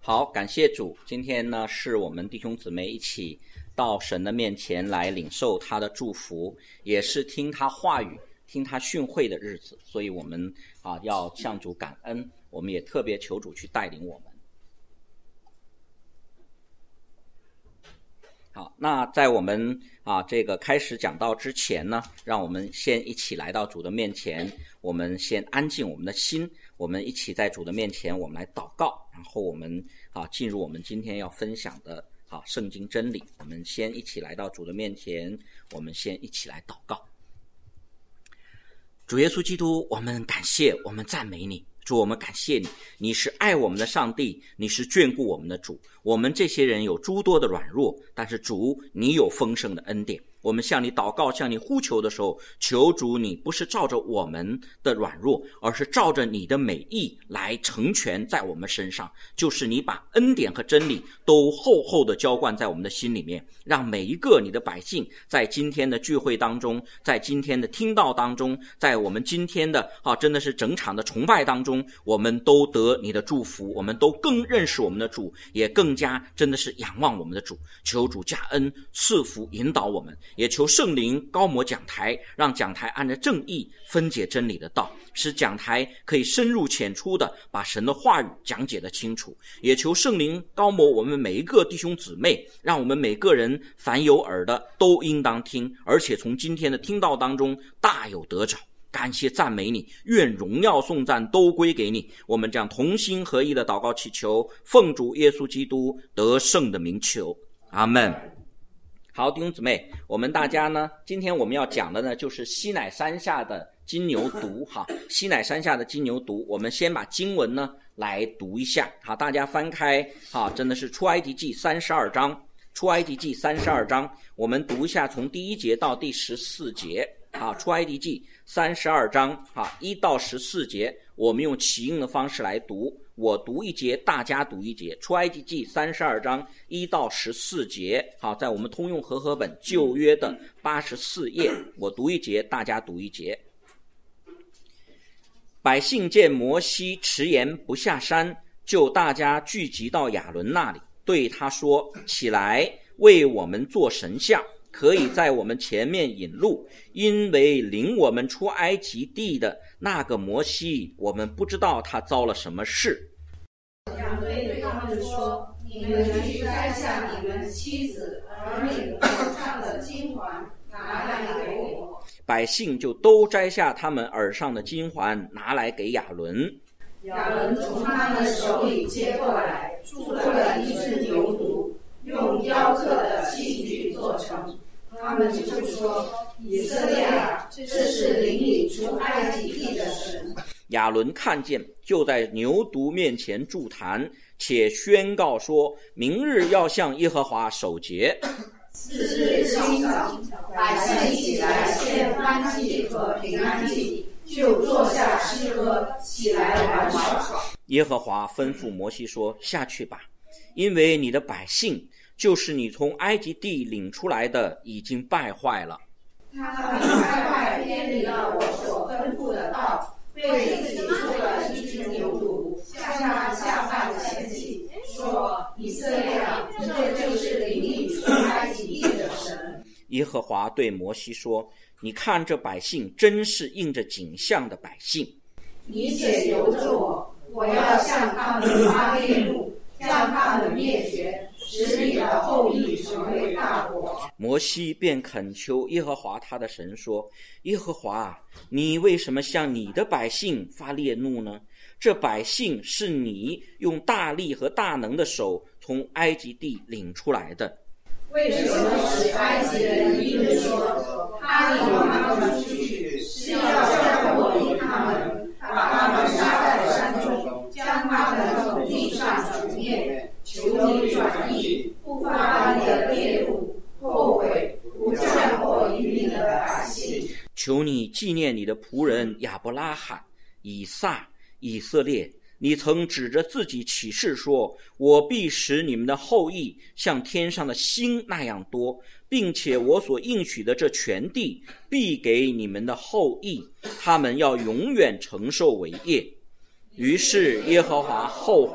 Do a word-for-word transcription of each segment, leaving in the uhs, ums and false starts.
好，感谢主。今天呢，是我们弟兄姊妹一起到神的面前来领受他的祝福，也是听他话语、听他训诲的日子，所以我们啊要向主感恩，我们也特别求主去带领我们。好，那在我们啊这个开始讲道之前呢，让我们先一起来到主的面前，我们先安静我们的心，我们一起在主的面前，我们来祷告，然后我们啊进入我们今天要分享的啊圣经真理。我们先一起来到主的面前，我们先一起来祷告。主耶稣基督，我们感谢，我们赞美你。主，我们感谢你，你是爱我们的上帝，你是眷顾我们的主。我们这些人有诸多的软弱，但是主，你有丰盛的恩典。我们向你祷告，向你呼求的时候，求主你不是照着我们的软弱，而是照着你的美意来成全在我们身上，就是你把恩典和真理都厚厚的浇灌在我们的心里面，让每一个你的百姓在今天的聚会当中，在今天的听道当中，在我们今天的啊真的是整场的崇拜当中，我们都得你的祝福，我们都更认识我们的主，也更加真的是仰望我们的主。求主加恩赐福引导我们，也求圣灵高摩讲台，让讲台按着正义分解真理的道，使讲台可以深入浅出的把神的话语讲解得清楚。也求圣灵高摩我们每一个弟兄姊妹，让我们每个人凡有耳的都应当听，而且从今天的听道当中大有得着。感谢赞美你，愿荣耀颂赞都归给你。我们这样同心合意的祷告祈求，奉主耶稣基督得胜的名求，阿们。好，弟兄姊妹，我们大家呢，今天我们要讲的呢，就是西乃山下的金牛犊哈。西乃山下的金牛犊，我们先把经文呢来读一下。好，大家翻开哈，真的是出埃及记三十二章，出埃及记三十二章，我们读一下从第一节到第十四节。啊，出埃及记三十二章啊一到十四节，我们用起应的方式来读，我读一节，大家读一节。出埃及记三十二章一到十四节，好，在我们通用和合本旧约的八十四页，我读一节，大家读一节。百姓见摩西迟延不下山，就大家聚集到亚伦那里，对他说：起来，为我们做神像，可以在我们前面引路，因为领我们出埃及地的那个摩西，我们不知道他遭了什么事。 亚伦对他们说：你们去摘下你们妻子儿女头上的金环，拿来给我。 百姓就都摘下他们耳上的金环，拿来给亚伦。 亚伦从他们手里接过来，铸了一只牛犊，用雕刻的器具做成。他们就说：以色列啊，这是领你出埃及地的神。 亚伦看见，就在牛犊面前筑坛，且宣告说：明日要向耶和华守节。 次日清早，百姓起来献燔祭和平安祭，就坐下吃喝，起来玩耍。 耶和华吩咐摩西说：下去吧，因为你的百姓就是你从埃及地领出来的，已经败坏了。 他们败坏偏离了我所吩咐的道，为自己做了一只牛犊，向他下犯前祭，说：以色列啊，这就是领你出埃及地的神。 耶和华对摩西说：你看这百姓真是应着景象的百姓， 你且由着我，我要向他们发烈怒，将他们灭绝，使你的后裔成为大国。 摩西便恳求耶和华他的神说：耶和华，你为什么向你的百姓发烈怒呢？这百姓是你用大力和大能的手从埃及地领出来的。 为什么使埃及人议论说，他领他们出去，是要叫我领他们，把他们杀在山中，将他们从地上除灭？求你转意，不发你的烈怒，后悔，不降祸于你的百姓。 求你纪念你的仆人亚伯拉罕、以撒、以色列，你曾指着自己起誓说：我必使你们的后裔像天上的星那样多，并且我所应许的这全地必给你们的后裔，他们要永远承受为业。于是耶和华后悔，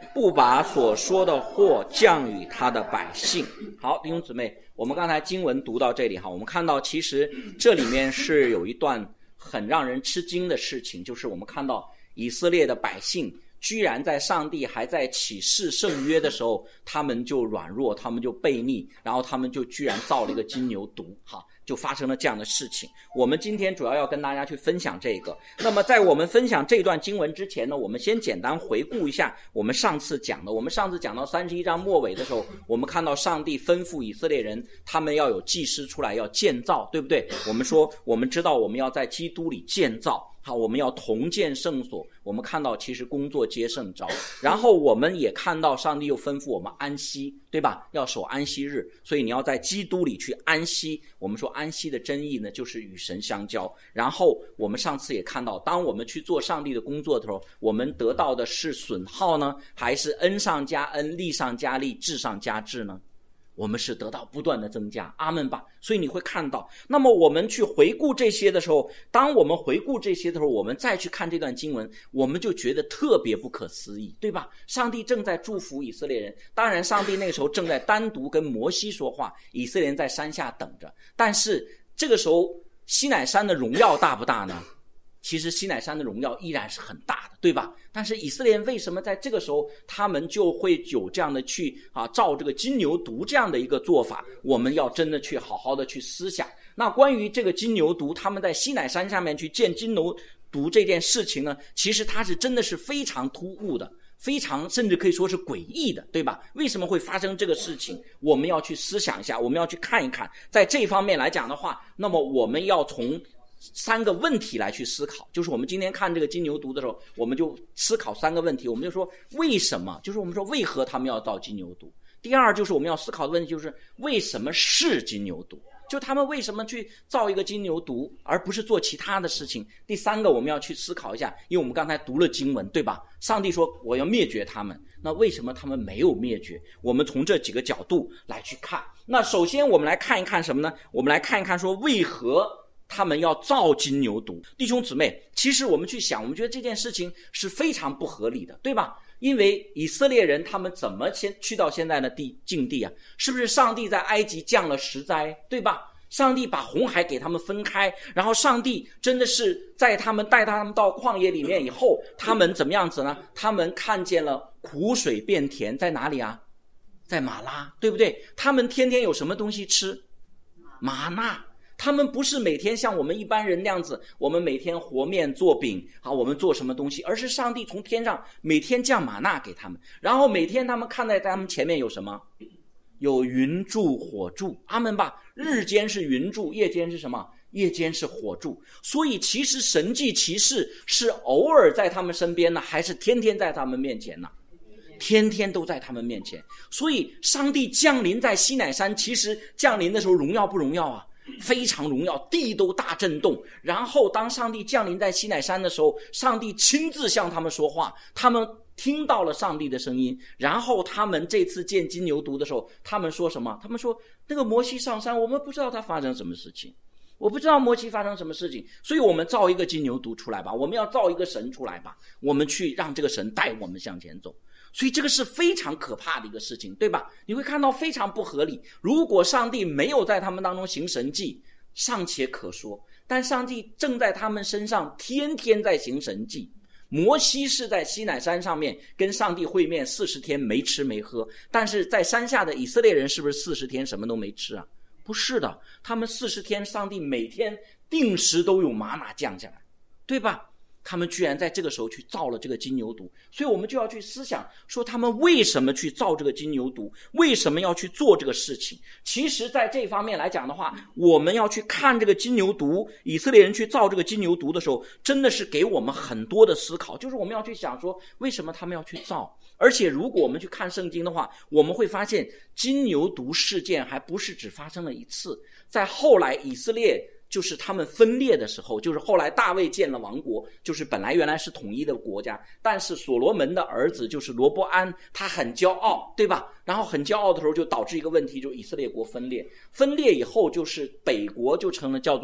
不把所说的祸降与他的百姓。好，弟兄姊妹，我们刚才经文读到这里哈，我们看到其实这里面是有一段很让人吃惊的事情，就是我们看到以色列的百姓居然在上帝还在启示圣约的时候，他们就软弱，他们就悖逆，然后他们就居然造了一个金牛犊，哈，就发生了这样的事情。我们今天主要要跟大家去分享这个。那么在我们分享这段经文之前呢，我们先简单回顾一下我们上次讲的。我们上次讲到三十一章末尾的时候，我们看到上帝吩咐以色列人，他们要有祭司出来要建造，对不对？我们说我们知道我们要在基督里建造，好，我们要同建圣所，我们看到其实工作皆圣召，然后我们也看到上帝又吩咐我们安息，对吧？要守安息日，所以你要在基督里去安息。我们说安息的真意呢，就是与神相交。然后我们上次也看到，当我们去做上帝的工作的时候，我们得到的是损耗呢，还是恩上加恩，利上加利，智上加智呢？我们是得到不断的增加，阿们吧。所以你会看到，那么我们去回顾这些的时候，当我们回顾这些的时候，我们再去看这段经文，我们就觉得特别不可思议，对吧？上帝正在祝福以色列人，当然上帝那个时候正在单独跟摩西说话，以色列人在山下等着。但是这个时候西乃山的荣耀大不大呢？其实西乃山的荣耀依然是很大的，对吧？但是以色列人为什么在这个时候他们就会有这样的去啊造这个金牛犊这样的一个做法？我们要真的去好好的去思想。那关于这个金牛犊他们在西乃山上面去建金牛犊这件事情呢，其实它是真的是非常突兀的，非常甚至可以说是诡异的，对吧？为什么会发生这个事情？我们要去思想一下，我们要去看一看。在这方面来讲的话，那么我们要从三个问题来去思考，就是我们今天看这个金牛犊的时候，我们就思考三个问题。我们就说为什么，就是我们说为何他们要造金牛犊。第二就是我们要思考的问题，就是为什么是金牛犊，就他们为什么去造一个金牛犊而不是做其他的事情。第三个我们要去思考一下，因为我们刚才读了经文，对吧？上帝说我要灭绝他们，那为什么他们没有灭绝？我们从这几个角度来去看。那首先我们来看一看什么呢？我们来看一看说为何他们要造金牛犊。弟兄姊妹，其实我们去想，我们觉得这件事情是非常不合理的，对吧？因为以色列人他们怎么先去到现在的地境地啊？是不是上帝在埃及降了十灾，对吧？上帝把红海给他们分开，然后上帝真的是在他们带他们到旷野里面以后，他们怎么样子呢？他们看见了苦水变甜，在哪里啊？在马拉，对不对？他们天天有什么东西吃？玛纳。他们不是每天像我们一般人那样子，我们每天和面做饼，好，我们做什么东西，而是上帝从天上每天降玛纳给他们，然后每天他们看在他们前面有什么？有云柱火柱，阿们吧。日间是云柱，夜间是什么？夜间是火柱。所以其实神迹奇事是偶尔在他们身边呢，还是天天在他们面前呢？天天都在他们面前。所以上帝降临在西乃山，其实降临的时候荣耀不荣耀啊？非常荣耀，地都大震动。然后当上帝降临在西乃山的时候，上帝亲自向他们说话，他们听到了上帝的声音。然后他们这次见金牛犊的时候，他们说什么？他们说那个摩西上山，我们不知道他发生什么事情，我不知道摩西发生什么事情，所以我们造一个金牛犊出来吧，我们要造一个神出来吧，我们去让这个神带我们向前走。所以这个是非常可怕的一个事情，对吧？你会看到非常不合理。如果上帝没有在他们当中行神迹，尚且可说，但上帝正在他们身上天天在行神迹。摩西是在西乃山上面跟上帝会面四十天没吃没喝，但是在山下的以色列人是不是四十天什么都没吃啊？不是的，他们四十天上帝每天定时都有玛纳降下来，对吧？他们居然在这个时候去造了这个金牛犊，所以我们就要去思想说他们为什么去造这个金牛犊，为什么要去做这个事情。其实在这方面来讲的话，我们要去看这个金牛犊，以色列人去造这个金牛犊的时候，真的是给我们很多的思考，就是我们要去想说为什么他们要去造。而且如果我们去看圣经的话，我们会发现金牛犊事件还不是只发生了一次，在后来以色列就是他们分裂的时候，就是后来大卫建了王国，就是本来原来是统一的国家，但是所罗门的儿子就是罗波安，他很骄傲，对吧？然后很骄傲的时候就导致一个问题，就是以色列国分裂。分裂以后就是北国就成了叫做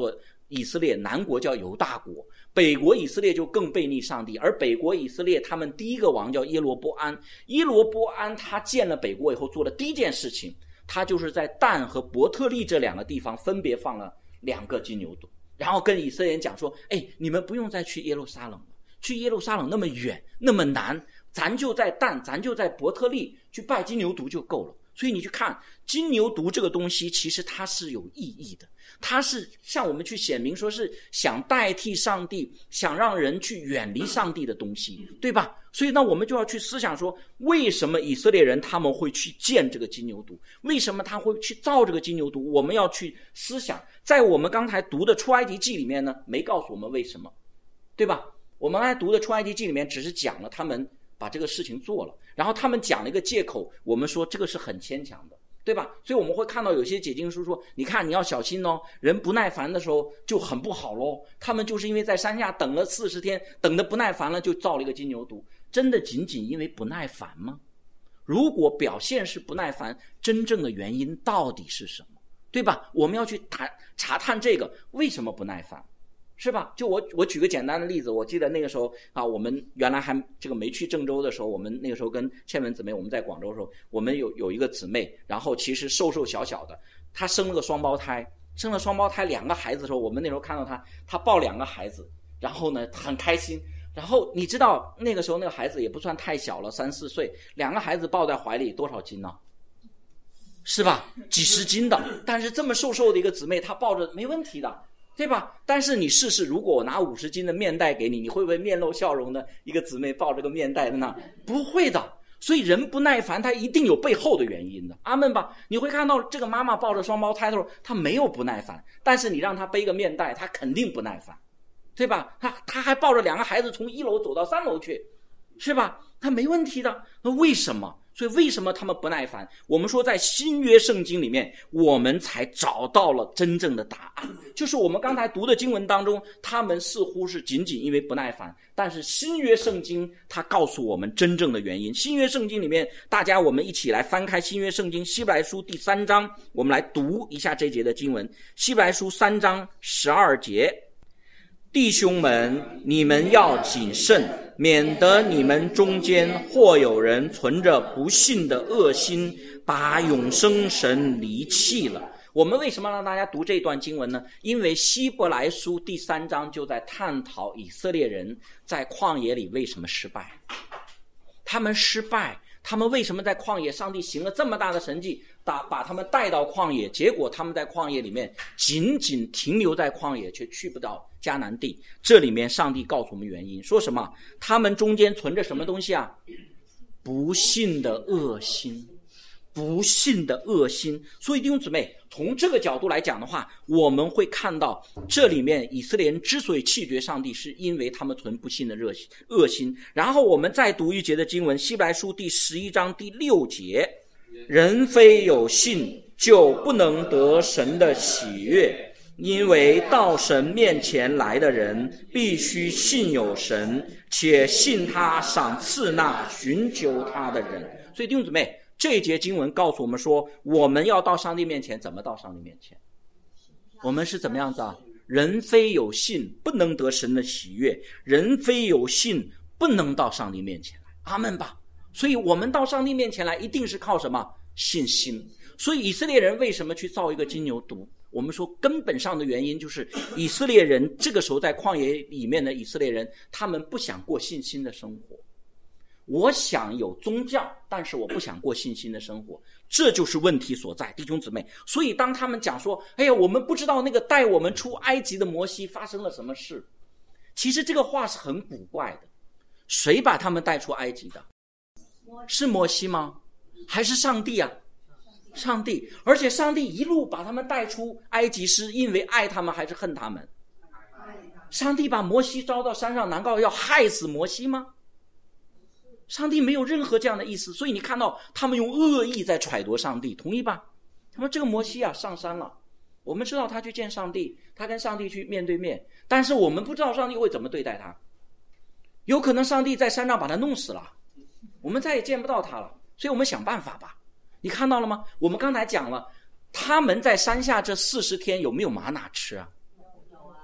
以色列，南国叫犹大国，北国以色列就更背逆上帝。而北国以色列他们第一个王叫耶罗波安，耶罗波安他建了北国以后做的第一件事情，他就是在但和伯特利这两个地方分别放了两个金牛犊，然后跟以色列人讲说，哎，你们不用再去耶路撒冷了，去耶路撒冷那么远那么难，咱就在但咱就在伯特利去拜金牛犊就够了。所以你去看金牛犊这个东西，其实它是有意义的，它是向我们去显明说是想代替上帝，想让人去远离上帝的东西，对吧？所以呢，我们就要去思想说，为什么以色列人他们会去建这个金牛犊，为什么他会去造这个金牛犊，我们要去思想。在我们刚才读的出埃及记里面呢，没告诉我们为什么，对吧？我们刚才读的出埃及记里面只是讲了他们把这个事情做了，然后他们讲了一个借口，我们说这个是很牵强的，对吧？所以我们会看到有些解经书说，你看你要小心哦，人不耐烦的时候就很不好咯，他们就是因为在山下等了四十天，等得不耐烦了，就造了一个金牛犊。真的仅仅因为不耐烦吗？如果表现是不耐烦，真正的原因到底是什么，对吧？我们要去谈查探这个为什么不耐烦，是吧？就我我举个简单的例子，我记得那个时候啊，我们原来还这个没去郑州的时候，我们那个时候跟倩文姊妹我们在广州的时候，我们有有一个姊妹，然后其实瘦瘦小小的，她生了个双胞胎，生了双胞胎两个孩子的时候，我们那时候看到她，她抱两个孩子，然后呢很开心。然后你知道那个时候那个孩子也不算太小了，三四岁，两个孩子抱在怀里多少斤呢？是吧？几十斤的。但是这么瘦瘦的一个姊妹，她抱着没问题的，对吧？但是你试试，如果我拿五十斤的面袋给你，你会不会面露笑容的？一个姊妹抱着个面袋在那，不会的。所以人不耐烦，他一定有背后的原因的。阿们吧。你会看到这个妈妈抱着双胞胎的时候，她没有不耐烦，但是你让她背个面袋，她肯定不耐烦。对吧？他他还抱着两个孩子从一楼走到三楼去，是吧？他没问题的。那为什么？所以为什么他们不耐烦？我们说在新约圣经里面，我们才找到了真正的答案。就是我们刚才读的经文当中，他们似乎是仅仅因为不耐烦，但是新约圣经它告诉我们真正的原因。新约圣经里面，大家我们一起来翻开新约圣经希伯来书第三章，我们来读一下这节的经文。希伯来书三章十二节，弟兄们，你们要谨慎，免得你们中间或有人存着不信的恶心，把永生神离弃了。我们为什么让大家读这段经文呢？因为希伯来书第三章就在探讨以色列人在旷野里为什么失败。他们失败，他们为什么在旷野，上帝行了这么大的神迹，把把他们带到旷野，结果他们在旷野里面仅仅停留在旷野，却去不到迦南地。这里面上帝告诉我们原因，说什么？他们中间存着什么东西啊？不信的恶心，不信的恶心。所以弟兄姊妹，从这个角度来讲的话，我们会看到这里面以色列人之所以弃绝上帝，是因为他们存不信的热心恶心。然后我们再读一节的经文，希伯来书第十一章第六节，人非有信，就不能得神的喜悦，因为到神面前来的人，必须信有神，且信他赏赐那寻求他的人。所以弟兄姊妹，这一节经文告诉我们说，我们要到上帝面前，怎么到上帝面前？我们是怎么样子啊？人非有信，不能得神的喜悦；人非有信，不能到上帝面前来。阿们吧。所以我们到上帝面前来，一定是靠什么？信心。所以以色列人为什么去造一个金牛犊？我们说根本上的原因就是以色列人这个时候在旷野里面的以色列人，他们不想过信心的生活。我想有宗教，但是我不想过信心的生活，这就是问题所在，弟兄姊妹。所以当他们讲说，哎呀，我们不知道那个带我们出埃及的摩西发生了什么事，其实这个话是很古怪的。谁把他们带出埃及的？是摩西吗？还是上帝啊？上帝。而且上帝一路把他们带出埃及，是因为爱他们还是恨他们？上帝把摩西招到山上，难道要害死摩西吗？上帝没有任何这样的意思。所以你看到他们用恶意在揣度上帝，同意吧？他说这个摩西啊上山了，我们知道他去见上帝，他跟上帝去面对面，但是我们不知道上帝会怎么对待他。有可能上帝在山上把他弄死了，我们再也见不到他了，所以我们想办法吧。你看到了吗？我们刚才讲了，他们在山下这四十天有没有玛瑙吃啊？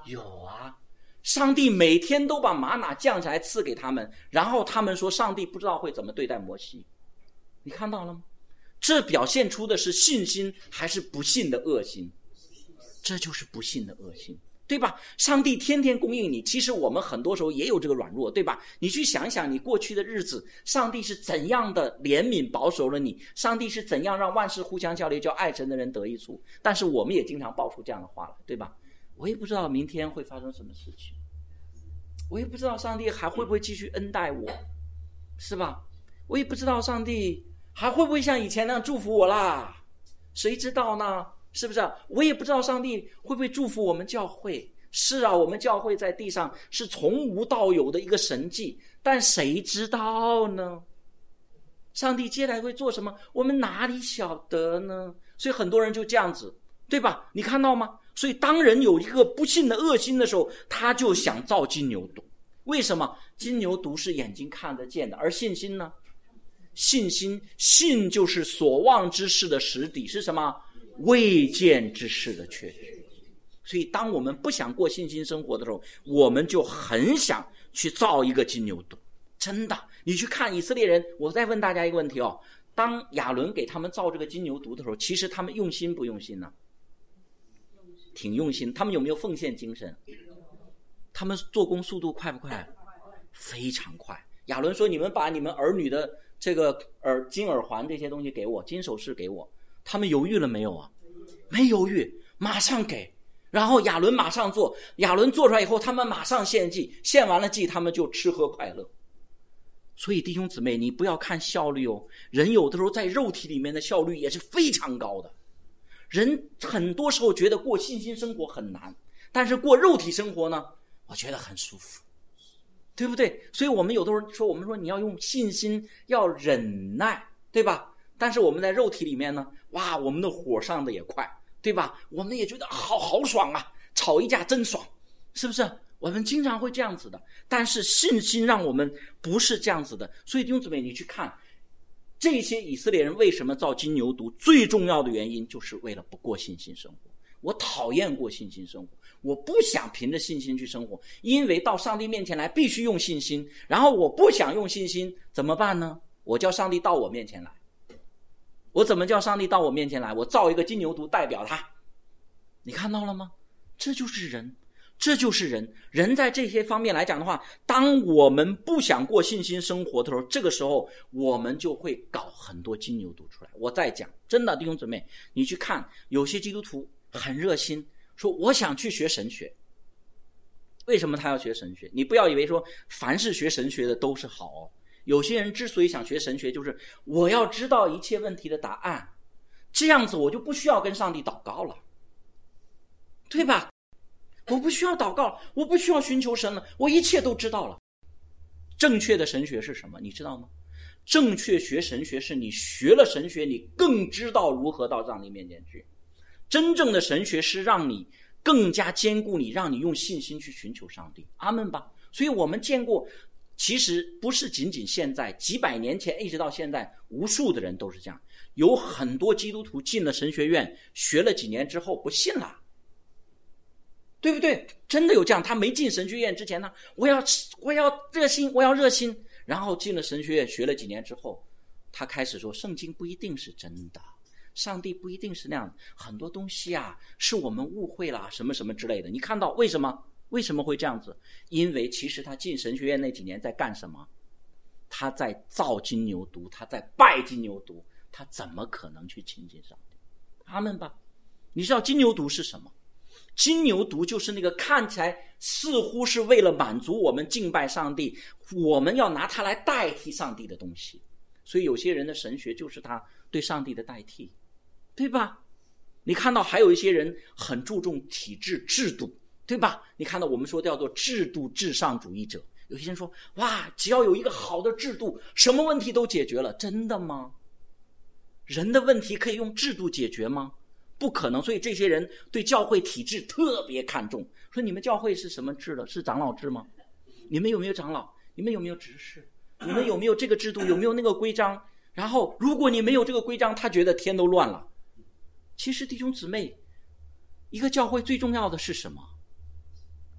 有啊，上帝每天都把玛瑙降下来赐给他们，然后他们说上帝不知道会怎么对待摩西。你看到了吗？这表现出的是信心还是不信的恶心？这就是不信的恶心，对吧？上帝天天供应你，其实我们很多时候也有这个软弱，对吧？你去想想你过去的日子，上帝是怎样的怜悯保守了你，上帝是怎样让万事互相效力，叫爱神的人得益处。但是我们也经常爆出这样的话来，对吧？我也不知道明天会发生什么事情，我也不知道上帝还会不会继续恩待我，是吧？我也不知道上帝还会不会像以前那样祝福我啦，谁知道呢？是不是啊？我也不知道上帝会不会祝福我们教会。是啊，我们教会在地上是从无到有的一个神迹，但谁知道呢？上帝接下来会做什么，我们哪里晓得呢？所以很多人就这样子，对吧？你看到吗？所以当人有一个不信的恶心的时候，他就想造金牛犊。为什么？金牛犊是眼睛看得见的，而信心呢？信心，信就是所望之事的实底，是什么？未见之事的确据。所以当我们不想过信心生活的时候，我们就很想去造一个金牛犊。真的，你去看以色列人，我再问大家一个问题哦，当亚伦给他们造这个金牛犊的时候，其实他们用心不用心呢？挺用心。他们有没有奉献精神？他们做工速度快不快？非常快。亚伦说，你们把你们儿女的这个耳金耳环这些东西给我，金首饰给我。他们犹豫了没有啊？没犹豫，马上给。然后亚伦马上做，亚伦做出来以后，他们马上献祭，献完了祭，他们就吃喝快乐。所以弟兄姊妹，你不要看效率哦，人有的时候在肉体里面的效率也是非常高的。人很多时候觉得过信心生活很难，但是过肉体生活呢，我觉得很舒服，对不对？所以我们有的时候说，我们说你要用信心，要忍耐，对吧？但是我们在肉体里面呢，哇，我们的火上的也快，对吧？我们也觉得好好爽啊，吵一架真爽，是不是？我们经常会这样子的。但是信心让我们不是这样子的。所以弟兄姊妹，你去看这些以色列人为什么造金牛犊，最重要的原因就是为了不过信心生活。我讨厌过信心生活，我不想凭着信心去生活，因为到上帝面前来必须用信心，然后我不想用信心怎么办呢？我叫上帝到我面前来。我怎么叫上帝到我面前来？我造一个金牛犊代表他。你看到了吗？这就是人，这就是人。人在这些方面来讲的话，当我们不想过信心生活的时候，这个时候我们就会搞很多金牛犊出来。我再讲，真的弟兄姊妹，你去看有些基督徒很热心，说我想去学神学。为什么他要学神学？你不要以为说凡是学神学的都是好哦。有些人之所以想学神学，就是我要知道一切问题的答案，这样子我就不需要跟上帝祷告了，对吧？我不需要祷告，我不需要寻求神了，我一切都知道了。正确的神学是什么？你知道吗？正确学神学是你学了神学，你更知道如何到上帝面前去。真正的神学是让你更加坚固你，让你用信心去寻求上帝。阿们吧。所以我们见过，其实不是仅仅现在，几百年前一直到现在，无数的人都是这样。有很多基督徒进了神学院，学了几年之后不信了，对不对？真的有这样，他没进神学院之前呢，我要我要热心，我要热心，然后进了神学院，学了几年之后，他开始说圣经不一定是真的，上帝不一定是那样，很多东西啊是我们误会了，什么什么之类的。你看到为什么？为什么会这样子？因为其实他进神学院那几年在干什么？他在造金牛犊，他在拜金牛犊，他怎么可能去亲近上帝？阿们吧。你知道金牛犊是什么？金牛犊就是那个看起来似乎是为了满足我们敬拜上帝，我们要拿它来代替上帝的东西。所以有些人的神学就是他对上帝的代替，对吧？你看到还有一些人很注重体制制度，对吧？你看到我们说叫做制度至上主义者，有些人说哇，只要有一个好的制度，什么问题都解决了。真的吗？人的问题可以用制度解决吗？不可能。所以这些人对教会体制特别看重，说你们教会是什么制的？是长老制吗？你们有没有长老？你们有没有执事？你们有没有这个制度？有没有那个规章？然后如果你没有这个规章，他觉得天都乱了。其实弟兄姊妹，一个教会最重要的是什么？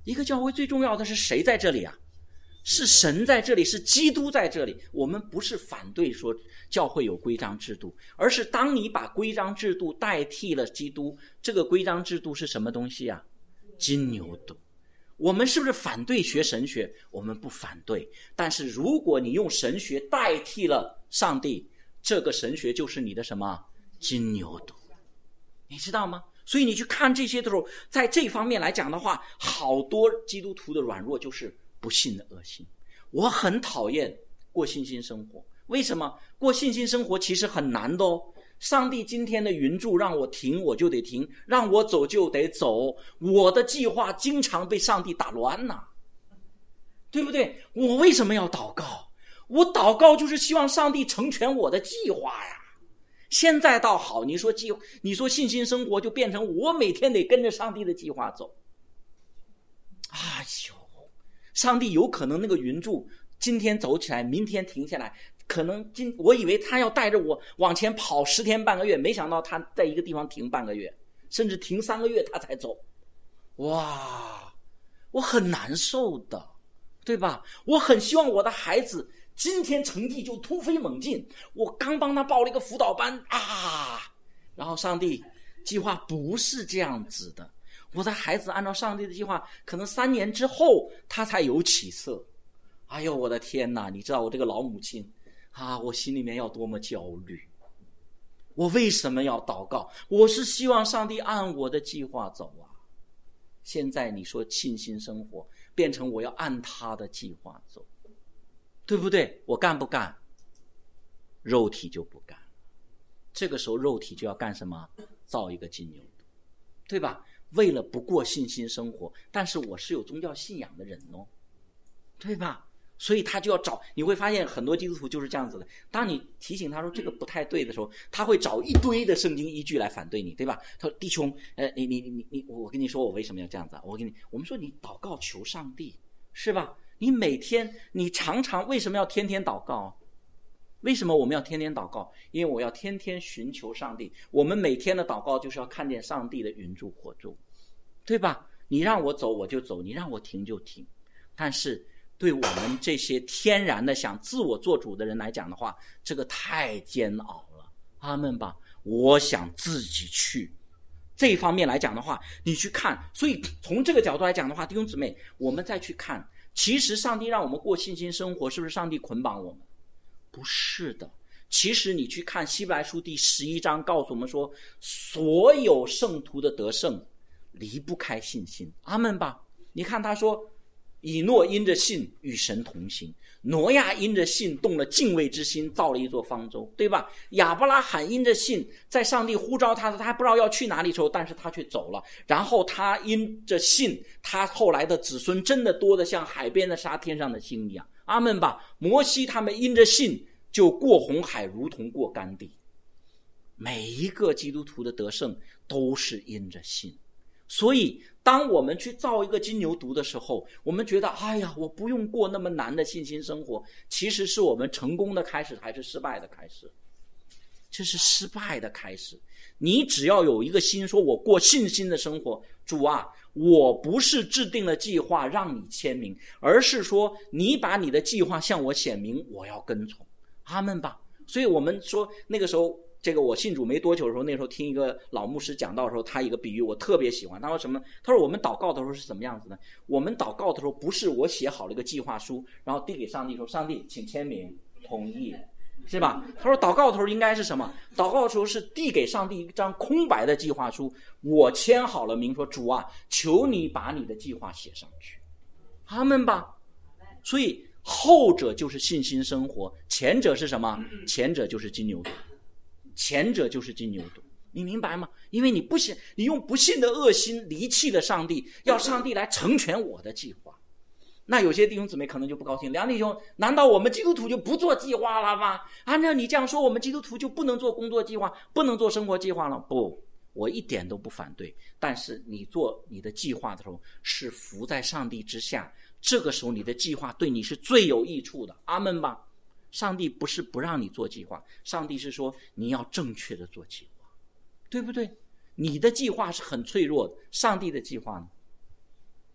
一个教会最重要的是谁在这里啊？是神在这里，是基督在这里。我们不是反对说教会有规章制度，而是当你把规章制度代替了基督，这个规章制度是什么东西啊？金牛犊。我们是不是反对学神学？我们不反对，但是如果你用神学代替了上帝，这个神学就是你的什么？金牛犊。你知道吗？所以你去看这些的时候，在这方面来讲的话，好多基督徒的软弱就是不信的恶心。我很讨厌过信心生活，为什么？过信心生活其实很难的哦。上帝今天的云柱让我停我就得停，让我走就得走，我的计划经常被上帝打乱呐、啊，对不对？我为什么要祷告？我祷告就是希望上帝成全我的计划呀。现在倒好，你说计你说信心生活就变成我每天得跟着上帝的计划走。哎呦，上帝有可能那个云柱今天走起来，明天停下来，可能今我以为他要带着我往前跑十天半个月，没想到他在一个地方停半个月，甚至停三个月他才走。哇，我很难受的，对吧？我很希望我的孩子今天成绩就突飞猛进，我刚帮他报了一个辅导班啊，然后上帝计划不是这样子的，我的孩子按照上帝的计划，可能三年之后他才有起色。哎呦，我的天哪！你知道我这个老母亲啊，我心里面要多么焦虑。我为什么要祷告？我是希望上帝按我的计划走啊。现在你说信心生活变成我要按他的计划走，对不对？我干不干？肉体就不干。这个时候肉体就要干什么？造一个金牛犊，对吧？为了不过信心生活，但是我是有宗教信仰的人哦，对吧？所以他就要找，你会发现很多基督徒就是这样子的。当你提醒他说这个不太对的时候，他会找一堆的圣经依据来反对你，对吧？他说弟兄，呃，你你你你，我跟你说我为什么要这样子啊？我跟你，我们说你祷告求上帝，是吧？你每天，你常常为什么要天天祷告？为什么我们要天天祷告？因为我要天天寻求上帝。我们每天的祷告就是要看见上帝的云柱火柱，对吧？你让我走我就走，你让我停就停。但是对我们这些天然的想自我做主的人来讲的话，这个太煎熬了。阿们吧。我想自己去。这一方面来讲的话，你去看，所以从这个角度来讲的话，弟兄姊妹，我们再去看，其实上帝让我们过信心生活，是不是上帝捆绑我们？不是的。其实你去看希伯来书第十一章，告诉我们说，所有圣徒的得胜离不开信心。阿们吧。你看他说，以诺因着信与神同行，挪亚因着信动了敬畏之心，造了一座方舟，对吧？亚伯拉罕因着信，在上帝呼召他的，他还不知道要去哪里的时候，但是他却走了。然后他因着信，他后来的子孙真的多得像海边的沙，天上的星一样。阿们吧。摩西他们因着信就过红海，如同过干地。每一个基督徒的得胜都是因着信。所以当我们去造一个金牛犊的时候，我们觉得哎呀，我不用过那么难的信心生活，其实是我们成功的开始还是失败的开始？这是失败的开始。你只要有一个心说，我过信心的生活，主啊，我不是制定了计划让你签名，而是说你把你的计划向我显明，我要跟从。阿们吧。所以我们说那个时候，这个我信主没多久的时候，那时候听一个老牧师讲到的时候，他一个比喻我特别喜欢。他说什么？他说我们祷告的时候是怎么样子呢？我们祷告的时候不是我写好了一个计划书，然后递给上帝说，上帝请签名同意，是吧？他说祷告的时候应该是什么？祷告的时候是递给上帝一张空白的计划书，我签好了名说，主啊，求你把你的计划写上去。阿们吧。所以后者就是信心生活，前者是什么？前者就是金牛犊。前者就是金牛犊，你明白吗？因为你不信，你用不信的恶心离弃了上帝，要上帝来成全我的计划。那有些弟兄姊妹可能就不高兴，梁弟兄，难道我们基督徒就不做计划了吗？按照你这样说，我们基督徒就不能做工作计划，不能做生活计划了？不，我一点都不反对。但是你做你的计划的时候，是服在上帝之下，这个时候你的计划对你是最有益处的。阿们吧。上帝不是不让你做计划，上帝是说你要正确的做计划，对不对？你的计划是很脆弱的，上帝的计划呢？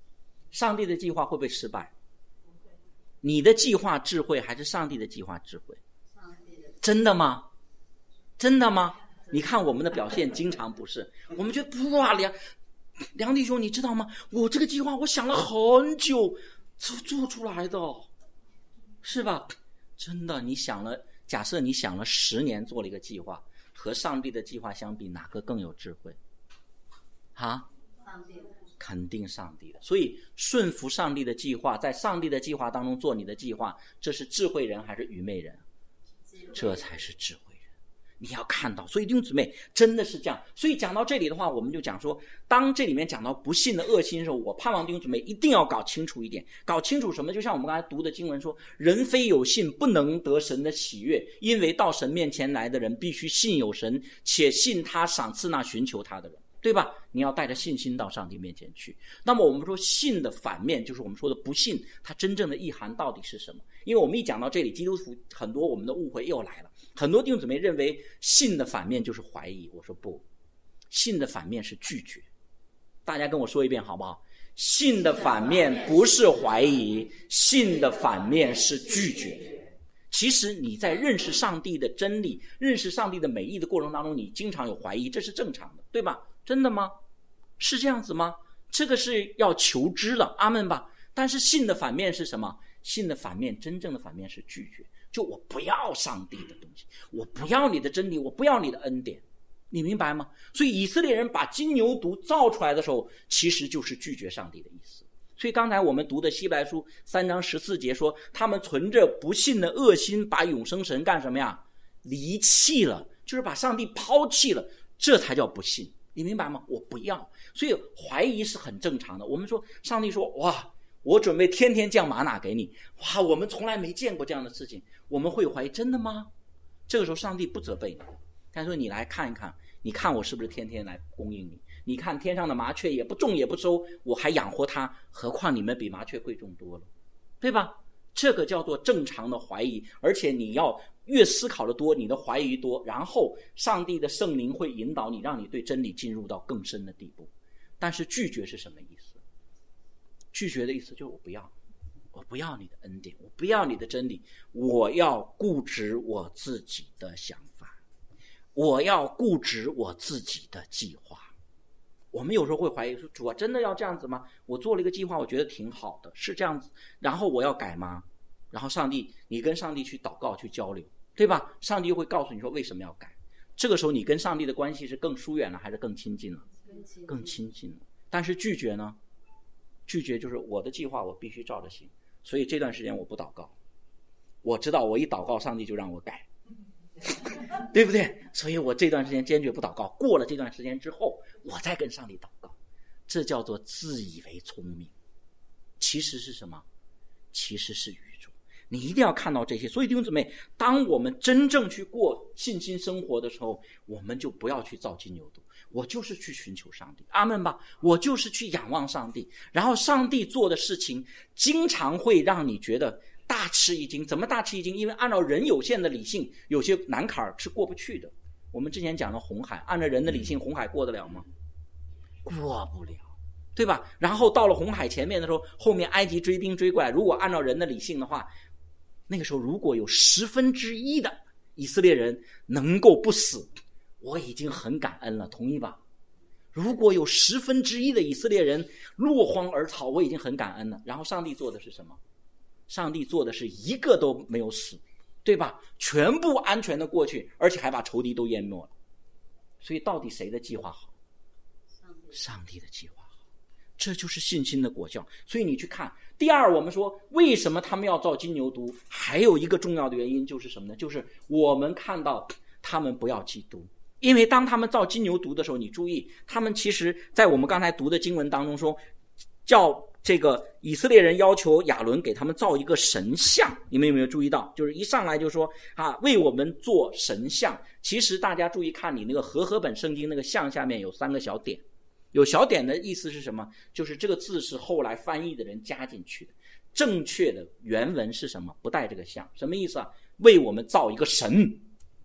上帝的计划会不会失败？你的计划智慧还是上帝的计划智慧？真的吗？真的吗？你看我们的表现经常不是，我们觉得哇，梁梁弟兄你知道吗？我这个计划我想了很久做做出来的，是吧？真的，你想了，假设你想了十年做了一个计划，和上帝的计划相比，哪个更有智慧？啊？ 上帝的。 肯定上帝的。所以顺服上帝的计划，在上帝的计划当中做你的计划，这是智慧人还是愚昧人？这才是智慧人。你要看到，所以弟兄姊妹真的是这样。所以讲到这里的话，我们就讲说，当这里面讲到不信的恶心的时候，我盼望弟兄姊妹一定要搞清楚一点，搞清楚什么？就像我们刚才读的经文说，人非有信不能得神的喜悦，因为到神面前来的人必须信有神，且信他赏赐那寻求他的人，对吧？你要带着信心到上帝面前去。那么我们说信的反面就是我们说的不信，它真正的意涵到底是什么？因为我们一讲到这里，基督徒很多我们的误会又来了。很多弟兄姊妹认为信的反面就是怀疑，我说不，信的反面是拒绝。大家跟我说一遍好不好？信的反面不是怀疑，信的反面是拒绝。其实你在认识上帝的真理，认识上帝的美意的过程当中，你经常有怀疑，这是正常的，对吧？真的吗？是这样子吗？这个是要求知的，阿们吧。但是信的反面是什么？信的反面，真正的反面是拒绝。就我不要上帝的东西，我不要你的真理，我不要你的恩典，你明白吗？所以以色列人把金牛犊造出来的时候，其实就是拒绝上帝的意思。所以刚才我们读的希伯来书三章十四节说，他们存着不信的恶心，把永生神干什么呀？离弃了，就是把上帝抛弃了，这才叫不信。你明白吗？我不要。所以怀疑是很正常的。我们说上帝说，哇，我准备天天降玛纳给你，哇，我们从来没见过这样的事情，我们会怀疑，真的吗？这个时候上帝不责备你，他说你来看一看，你看我是不是天天来供应你？你看天上的麻雀也不种也不收，我还养活它，何况你们比麻雀贵重多了，对吧？这个叫做正常的怀疑。而且你要越思考的多，你的怀疑多，然后上帝的圣灵会引导你，让你对真理进入到更深的地步。但是拒绝是什么意思？拒绝的意思就是我不要，我不要你的恩典，我不要你的真理，我要固执我自己的想法，我要固执我自己的计划。我们有时候会怀疑说，主啊，真的要这样子吗？我做了一个计划，我觉得挺好的，是这样子，然后我要改吗？然后上帝，你跟上帝去祷告去交流，对吧？上帝会告诉你说为什么要改。这个时候你跟上帝的关系是更疏远了还是更亲近了？更亲近了。但是拒绝呢？拒绝就是我的计划我必须照着行，所以这段时间我不祷告，我知道我一祷告上帝就让我改，对不对？所以我这段时间坚决不祷告，过了这段时间之后我再跟上帝祷告。这叫做自以为聪明，其实是什么？其实是愚拙。你一定要看到这些。所以弟兄姊妹，当我们真正去过信心生活的时候，我们就不要去造金牛犊，我就是去寻求上帝，阿们吧。我就是去仰望上帝，然后上帝做的事情经常会让你觉得大吃一惊。怎么大吃一惊？因为按照人有限的理性，有些难坎是过不去的。我们之前讲的红海，按照人的理性，红海过得了吗？过不了，对吧？然后到了红海前面的时候，后面埃及追兵追过来，如果按照人的理性的话，那个时候如果有十分之一的以色列人能够不死，我已经很感恩了，同意吧？如果有十分之一的以色列人落荒而逃，我已经很感恩了。然后上帝做的是什么？上帝做的是一个都没有死，对吧？全部安全的过去，而且还把仇敌都淹没了。所以到底谁的计划好？上帝的计划好，这就是信心的果效。所以你去看，第二，我们说为什么他们要造金牛犊，还有一个重要的原因就是什么呢？就是我们看到他们不要基督。因为当他们造金牛犊的时候，你注意，他们其实在我们刚才读的经文当中说，叫这个以色列人要求亚伦给他们造一个神像。你们有没有注意到？就是一上来就说啊，为我们做神像。其实大家注意看，你那个和合本圣经那个像下面有三个小点，有小点的意思是什么？就是这个字是后来翻译的人加进去的，正确的原文是什么？不带这个像。什么意思啊？为我们造一个神，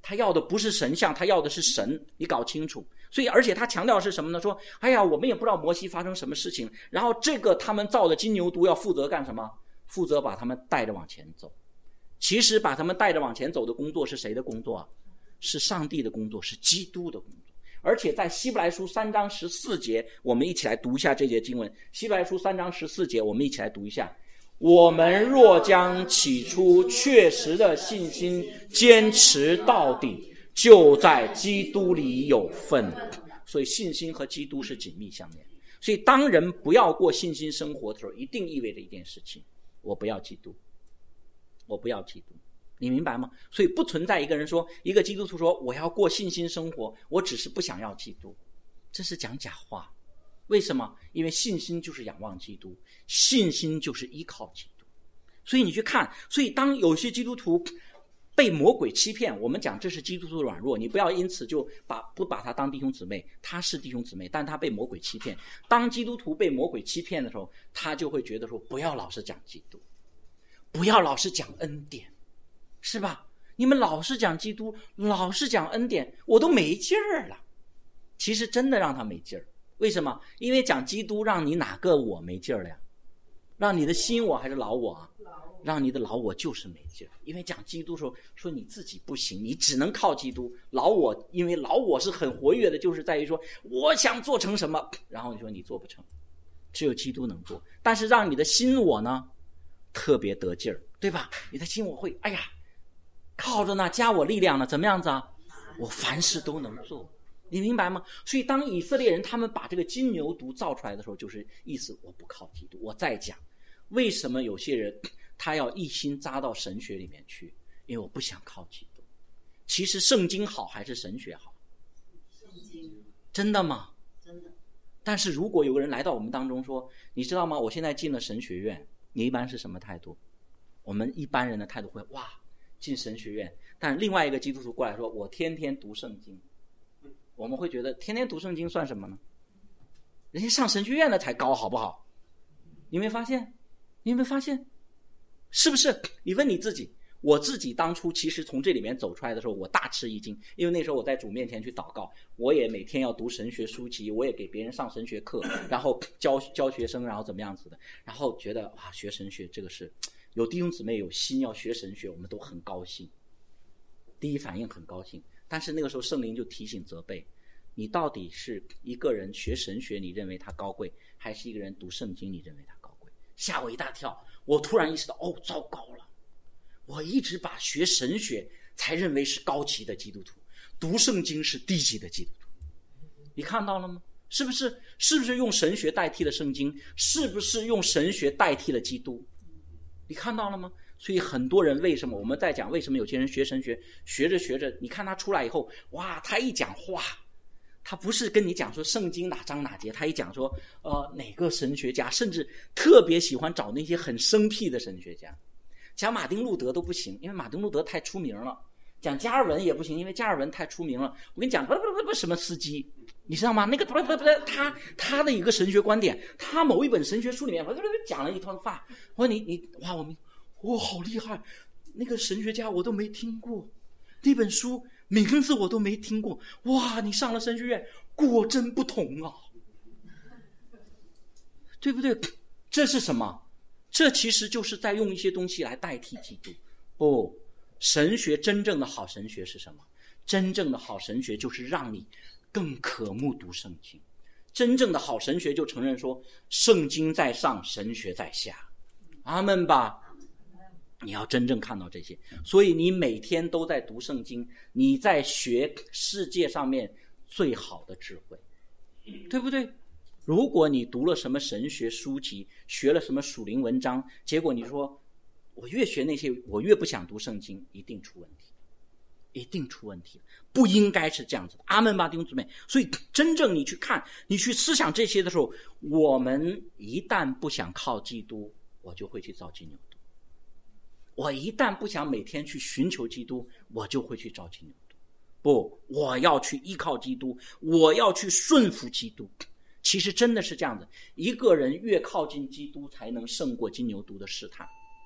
他要的不是神像，他要的是神，你搞清楚。所以而且他强调是什么呢？说哎呀，我们也不知道摩西发生什么事情，然后这个他们造的金牛犊要负责干什么？负责把他们带着往前走。其实把他们带着往前走的工作是谁的工作啊？是上帝的工作，是基督的工作。而且在希伯来书三章十四节，我们一起来读一下这节经文。希伯来书三章十四节，我们一起来读一下。我们若将起初确实的信心坚持到底，就在基督里有份。所以信心和基督是紧密相连。所以当人不要过信心生活的时候，一定意味着一件事情：我不要基督，我不要基督。你明白吗？所以不存在一个人说，一个基督徒说我要过信心生活，我只是不想要基督，这是讲假话。为什么？因为信心就是仰望基督，信心就是依靠基督。所以你去看，所以当有些基督徒被魔鬼欺骗，我们讲这是基督徒的软弱，你不要因此就把不把他当弟兄姊妹，他是弟兄姊妹，但他被魔鬼欺骗。当基督徒被魔鬼欺骗的时候，他就会觉得说，不要老是讲基督，不要老是讲恩典，是吧？你们老是讲基督，老是讲恩典，我都没劲儿了。其实真的让他没劲儿。为什么？因为讲基督让你哪个我没劲儿了呀？让你的新我还是老我啊？让你的老我就是没劲儿。因为讲基督说说你自己不行，你只能靠基督。老我，因为老我是很活跃的，就是在于说我想做成什么，然后你说你做不成，只有基督能做。但是让你的新我呢，特别得劲儿，对吧？你的新我会，哎呀，靠着那加我力量呢，怎么样子啊？我凡事都能做。你明白吗？所以当以色列人他们把这个金牛犊造出来的时候，就是意思我不靠基督。我再讲为什么有些人他要一心扎到神学里面去，因为我不想靠基督。其实圣经好还是神学好？ 圣经。 真的吗？ 真的。 但是如果有个人来到我们当中说，你知道吗，我现在进了神学院，你一般是什么态度？我们一般人的态度会，哇，进神学院。但另外一个基督徒过来说，我天天读圣经，我们会觉得天天读圣经算什么呢？人家上神学院的才高，好不好？你有没有发现？你有没有发现？是不是？你问你自己，我自己当初其实从这里面走出来的时候，我大吃一惊，因为那时候我在主面前去祷告，我也每天要读神学书籍，我也给别人上神学课，然后教教学生，然后怎么样子的，然后觉得哇，学神学这个是有弟兄姊妹有心要学神学，我们都很高兴，第一反应很高兴。但是那个时候圣灵就提醒责备，你到底是一个人学神学你认为他高贵，还是一个人读圣经你认为他高贵？吓我一大跳，我突然意识到，哦，糟糕了，我一直把学神学才认为是高级的基督徒，读圣经是低级的基督徒。你看到了吗？是不是？是不是用神学代替了圣经？是不是用神学代替了基督？你看到了吗？所以很多人为什么我们在讲为什么有些人学神学学着学着，你看他出来以后，哇，他一讲话，他不是跟你讲说圣经哪章哪节，他一讲说呃哪个神学家，甚至特别喜欢找那些很生僻的神学家。讲马丁路德都不行，因为马丁路德太出名了。讲加尔文也不行，因为加尔文太出名了。我跟你讲不不不不什么司机，你知道吗？那个不不不他他的一个神学观点，他某一本神学书里面不不讲了一段话。我说你你哇我们哇好厉害，那个神学家我都没听过，那本书名字我都没听过。哇，你上了神学院果真不同啊，对不对？这是什么？这其实就是在用一些东西来代替基督。不，神学真正的好神学是什么？真正的好神学就是让你更渴慕读圣经。真正的好神学就承认说，圣经在上，神学在下。阿们吧。你要真正看到这些，所以你每天都在读圣经，你在学世界上面最好的智慧，对不对？如果你读了什么神学书籍，学了什么属灵文章，结果你说我越学那些我越不想读圣经，一定出问题，一定出问题，不应该是这样子的。阿们吧，弟兄姊妹。所以真正你去看，你去思想这些的时候，我们一旦不想靠基督，我就会去造金牛犊。我一旦不想每天去寻求基督，我就会去造金牛犊。不，我要去依靠基督，我要去顺服基督。其实真的是这样的，一个人越靠近基督，才能胜过金牛犊的试探。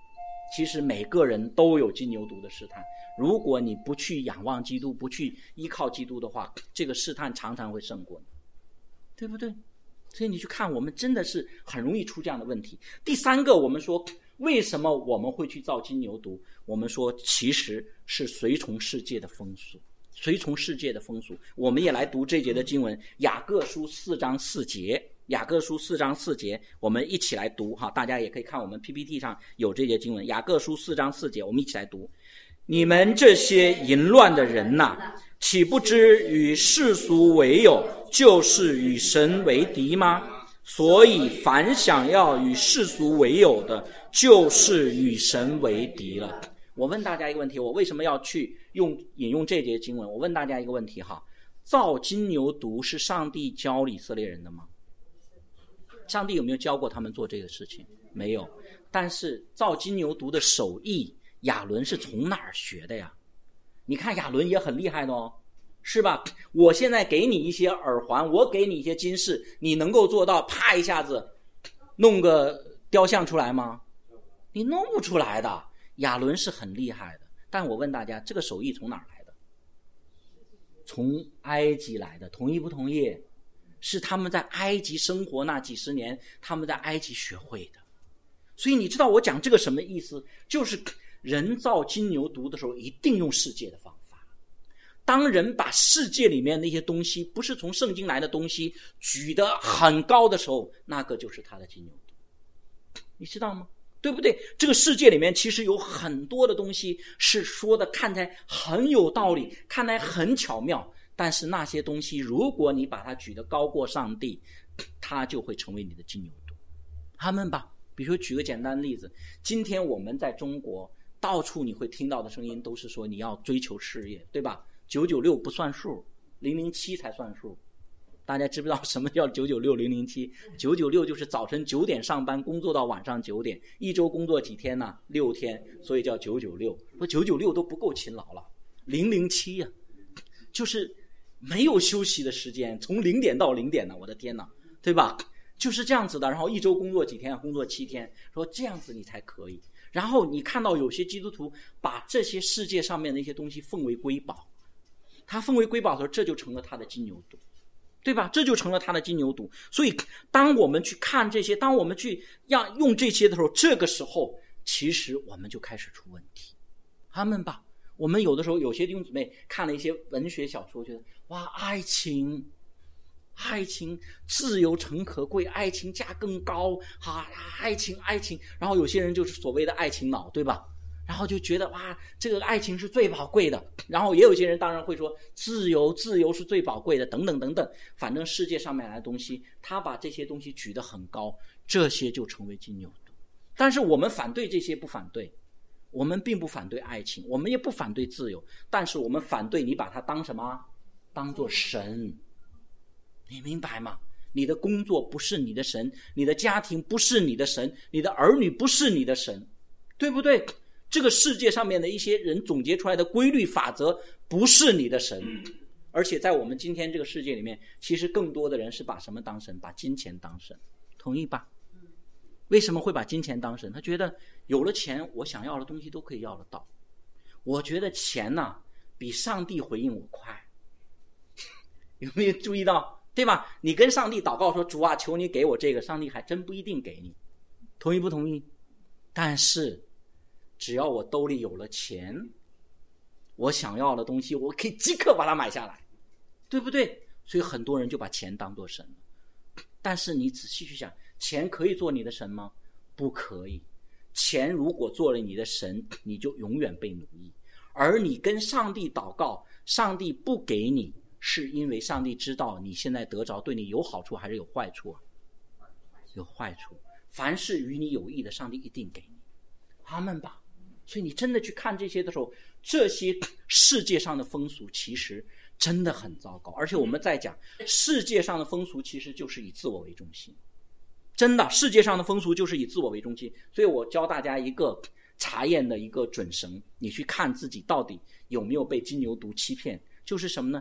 其实每个人都有金牛犊的试探，如果你不去仰望基督，不去依靠基督的话，这个试探常常会胜过你，对不对？所以你去看，我们真的是很容易出这样的问题。第三个，我们说为什么我们会去造金牛犊？我们说其实是随从世界的风俗，随从世界的风俗。我们也来读这节的经文，雅各书四章四节，雅各书四章四节，我们一起来读哈，大家也可以看我们 P P T 上有这节经文，雅各书四章四节，我们一起来读。你们这些淫乱的人呐、啊，岂不知与世俗为友，就是与神为敌吗？所以凡想要与世俗为友的，就是与神为敌了。我问大家一个问题，我为什么要去用引用这节经文？我问大家一个问题哈，造金牛犊是上帝教以色列人的吗？上帝有没有教过他们做这个事情？没有。但是造金牛犊的手艺，亚伦是从哪儿学的呀？你看亚伦也很厉害的哦，是吧？我现在给你一些耳环，我给你一些金饰，你能够做到啪一下子弄个雕像出来吗？你弄不出来的。亚伦是很厉害的，但我问大家，这个手艺从哪儿来的？从埃及来的，同意不同意？是他们在埃及生活那几十年，他们在埃及学会的。所以你知道我讲这个什么意思？就是人造金牛犊的时候，一定用世界的方法。当人把世界里面那些东西，不是从圣经来的东西举得很高的时候，那个就是他的金牛犊，你知道吗？对不对？这个世界里面其实有很多的东西是说的看起来很有道理，看来很巧妙，但是那些东西如果你把它举得高过上帝，它就会成为你的金牛犊。阿们吧。比如说举个简单的例子，今天我们在中国到处你会听到的声音都是说你要追求事业，对吧？九九六不算数，零零七才算数。大家知不知道什么叫九九六零零七？九九六就是早晨九点上班，工作到晚上九点，一周工作几天呢？六天，所以叫九九六。说九九六都不够勤劳了，零零七呀，就是没有休息的时间，从零点到零点呢，我的天哪，对吧？就是这样子的。然后一周工作几天？工作七天，说这样子你才可以。然后你看到有些基督徒把这些世界上面的一些东西奉为瑰宝，他奉为瑰宝的时候，这就成了他的金牛犊，对吧？这就成了他的金牛犊。所以当我们去看这些，当我们去要用这些的时候，这个时候其实我们就开始出问题。他们吧，我们有的时候有些弟兄姊妹看了一些文学小说，觉得哇，爱情爱情自由诚可贵，爱情价更高啊！爱情爱情，然后有些人就是所谓的爱情脑，对吧？然后就觉得哇，这个爱情是最宝贵的。然后也有些人当然会说自由自由是最宝贵的，等等等等。反正世界上面来的东西，他把这些东西举得很高，这些就成为金牛犊。但是我们反对这些，不反对，我们并不反对爱情，我们也不反对自由，但是我们反对你把它当什么？当作神。你明白吗？你的工作不是你的神，你的家庭不是你的神，你的儿女不是你的神，对不对？这个世界上面的一些人总结出来的规律法则不是你的神。而且在我们今天这个世界里面，其实更多的人是把什么当神？把金钱当神，同意吧？为什么会把金钱当神？他觉得有了钱，我想要的东西都可以要得到。我觉得钱呐、啊，比上帝回应我快。有没有注意到？对吧？你跟上帝祷告说，主啊，求你给我这个，上帝还真不一定给你，同意不同意？但是只要我兜里有了钱，我想要的东西我可以即刻把它买下来，对不对？所以很多人就把钱当作神了。但是你仔细去想，钱可以做你的神吗？不可以。钱如果做了你的神，你就永远被奴役。而你跟上帝祷告，上帝不给你，是因为上帝知道你现在得着对你有好处还是有坏处啊？有坏处。凡是与你有益的，上帝一定给你。阿们吧。所以你真的去看这些的时候，这些世界上的风俗其实真的很糟糕。而且我们在讲世界上的风俗其实就是以自我为中心，真的世界上的风俗就是以自我为中心。所以我教大家一个查验的一个准绳，你去看自己到底有没有被金牛犊欺骗。就是什么呢？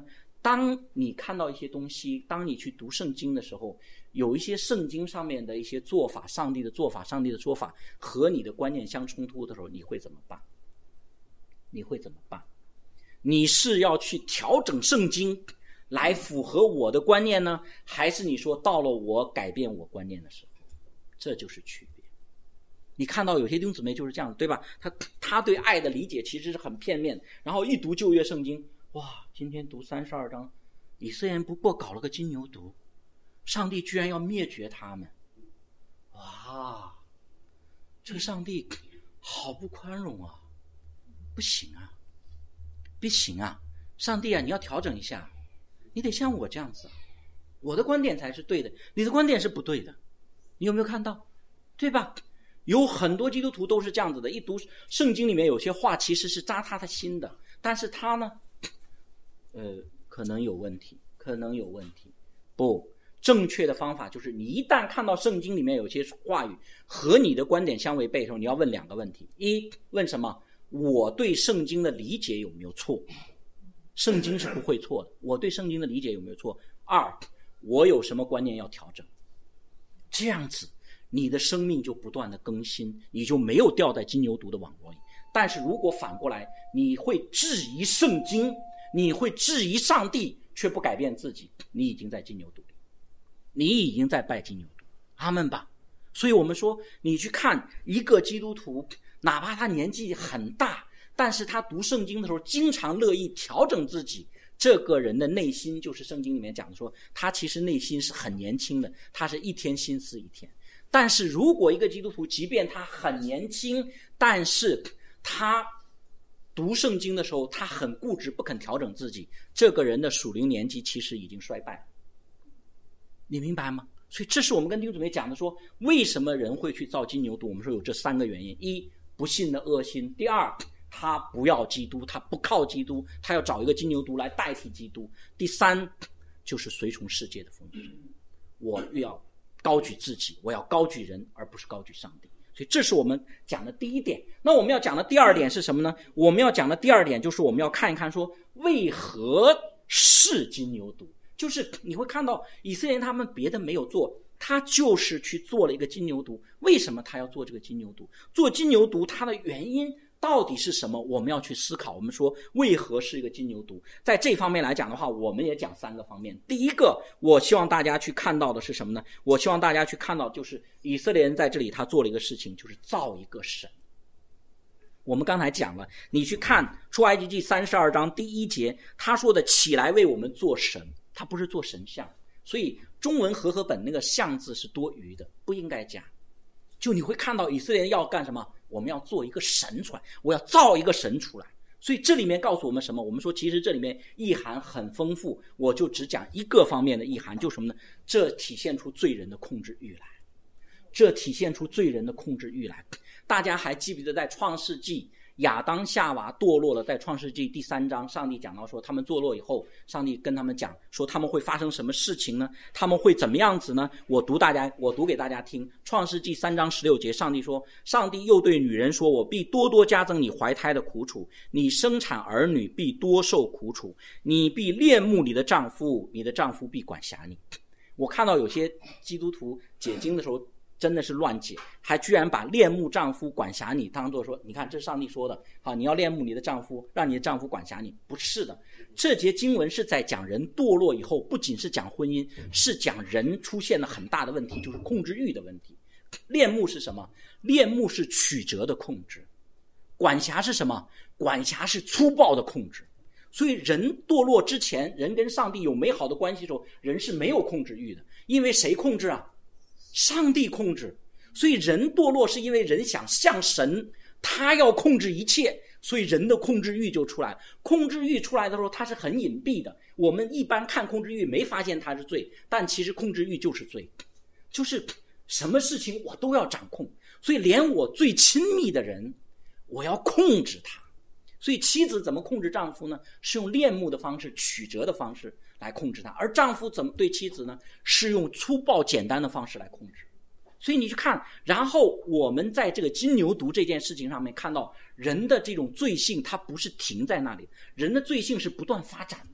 当你看到一些东西，当你去读圣经的时候，有一些圣经上面的一些做法，上帝的做法，上帝的说法和你的观念相冲突的时候，你会怎么办？你会怎么办？你是要去调整圣经来符合我的观念呢，还是你说到了我改变我观念的时候？这就是区别。你看到有些弟兄姊妹就是这样子，对吧？他他对爱的理解其实是很片面，然后一读旧约圣经，哇，今天读三十二章，以色列人不过搞了个金牛犊，上帝居然要灭绝他们，哇，这个上帝好不宽容啊，不行啊，不行啊，上帝啊，你要调整一下，你得像我这样子，我的观点才是对的，你的观点是不对的，你有没有看到？对吧？有很多基督徒都是这样子的，一读圣经里面有些话其实是扎他的心的，但是他呢呃，可能有问题，可能有问题。不，正确的方法就是你一旦看到圣经里面有些话语和你的观点相违背的时候，你要问两个问题。一，问什么？我对圣经的理解有没有错？圣经是不会错的，我对圣经的理解有没有错？二，我有什么观念要调整？这样子你的生命就不断的更新，你就没有掉在金牛犊的网络里。但是如果反过来，你会质疑圣经，你会质疑上帝，却不改变自己，你已经在金牛犊里，你已经在拜金牛犊。阿们吧。所以我们说，你去看一个基督徒，哪怕他年纪很大，但是他读圣经的时候经常乐意调整自己，这个人的内心就是圣经里面讲的说，他其实内心是很年轻的，他是一天心思一天。但是如果一个基督徒即便他很年轻，但是他读圣经的时候他很固执，不肯调整自己，这个人的属灵年纪其实已经衰败了。你明白吗？所以这是我们跟弟兄姊妹讲的，说为什么人会去造金牛犊，我们说有这三个原因。一，不信的恶心；第二，他不要基督，他不靠基督，他要找一个金牛犊来代替基督；第三，就是随从世界的风俗，我要高举自己，我要高举人，而不是高举上帝。所以这是我们讲的第一点。那我们要讲的第二点是什么呢？我们要讲的第二点就是我们要看一看说，为何是金牛犊？就是你会看到以色列人他们别的没有做，他就是去做了一个金牛犊。为什么他要做这个金牛犊？做金牛犊它的原因到底是什么？我们要去思考。我们说为何是一个金牛犊？在这方面来讲的话，我们也讲三个方面。第一个，我希望大家去看到的是什么呢？我希望大家去看到就是以色列人在这里他做了一个事情，就是造一个神。我们刚才讲了，你去看出埃及记三十二章第一节，他说的起来为我们做神，他不是做神像。所以中文和合本那个像字是多余的，不应该加。就你会看到以色列人要干什么？我们要做一个神出来，我要造一个神出来。所以这里面告诉我们什么？我们说其实这里面意涵很丰富，我就只讲一个方面的意涵，就是什么呢？这体现出罪人的控制欲来，这体现出罪人的控制欲来。大家还记不记得在创世纪亚当夏娃堕落了，在创世纪第三章上帝讲到说他们堕落以后，上帝跟他们讲说他们会发生什么事情呢？他们会怎么样子呢？我读大家我读给大家听。创世纪三章十六节，上帝说，上帝又对女人说，我必多多加增你怀胎的苦楚，你生产儿女必多受苦楚，你必恋慕你的丈夫，你的丈夫必管辖你。我看到有些基督徒解经的时候真的是乱解，还居然把恋慕丈夫管辖你当作说，你看这是上帝说的，好，你要恋慕你的丈夫，让你的丈夫管辖你。不是的，这节经文是在讲人堕落以后，不仅是讲婚姻，是讲人出现了很大的问题，就是控制欲的问题。恋慕是什么？恋慕是曲折的控制。管辖是什么？管辖是粗暴的控制。所以人堕落之前，人跟上帝有美好的关系的时候，人是没有控制欲的。因为谁控制啊？上帝控制。所以人堕落是因为人想像神，他要控制一切，所以人的控制欲就出来。控制欲出来的时候，它是很隐蔽的，我们一般看控制欲没发现它是罪，但其实控制欲就是罪，就是什么事情我都要掌控。所以连我最亲密的人，我要控制他。所以妻子怎么控制丈夫呢？是用恋慕的方式，曲折的方式来控制他。而丈夫怎么对妻子呢？是用粗暴简单的方式来控制。所以你去看，然后我们在这个金牛犊这件事情上面看到，人的这种罪性它不是停在那里，人的罪性是不断发展的。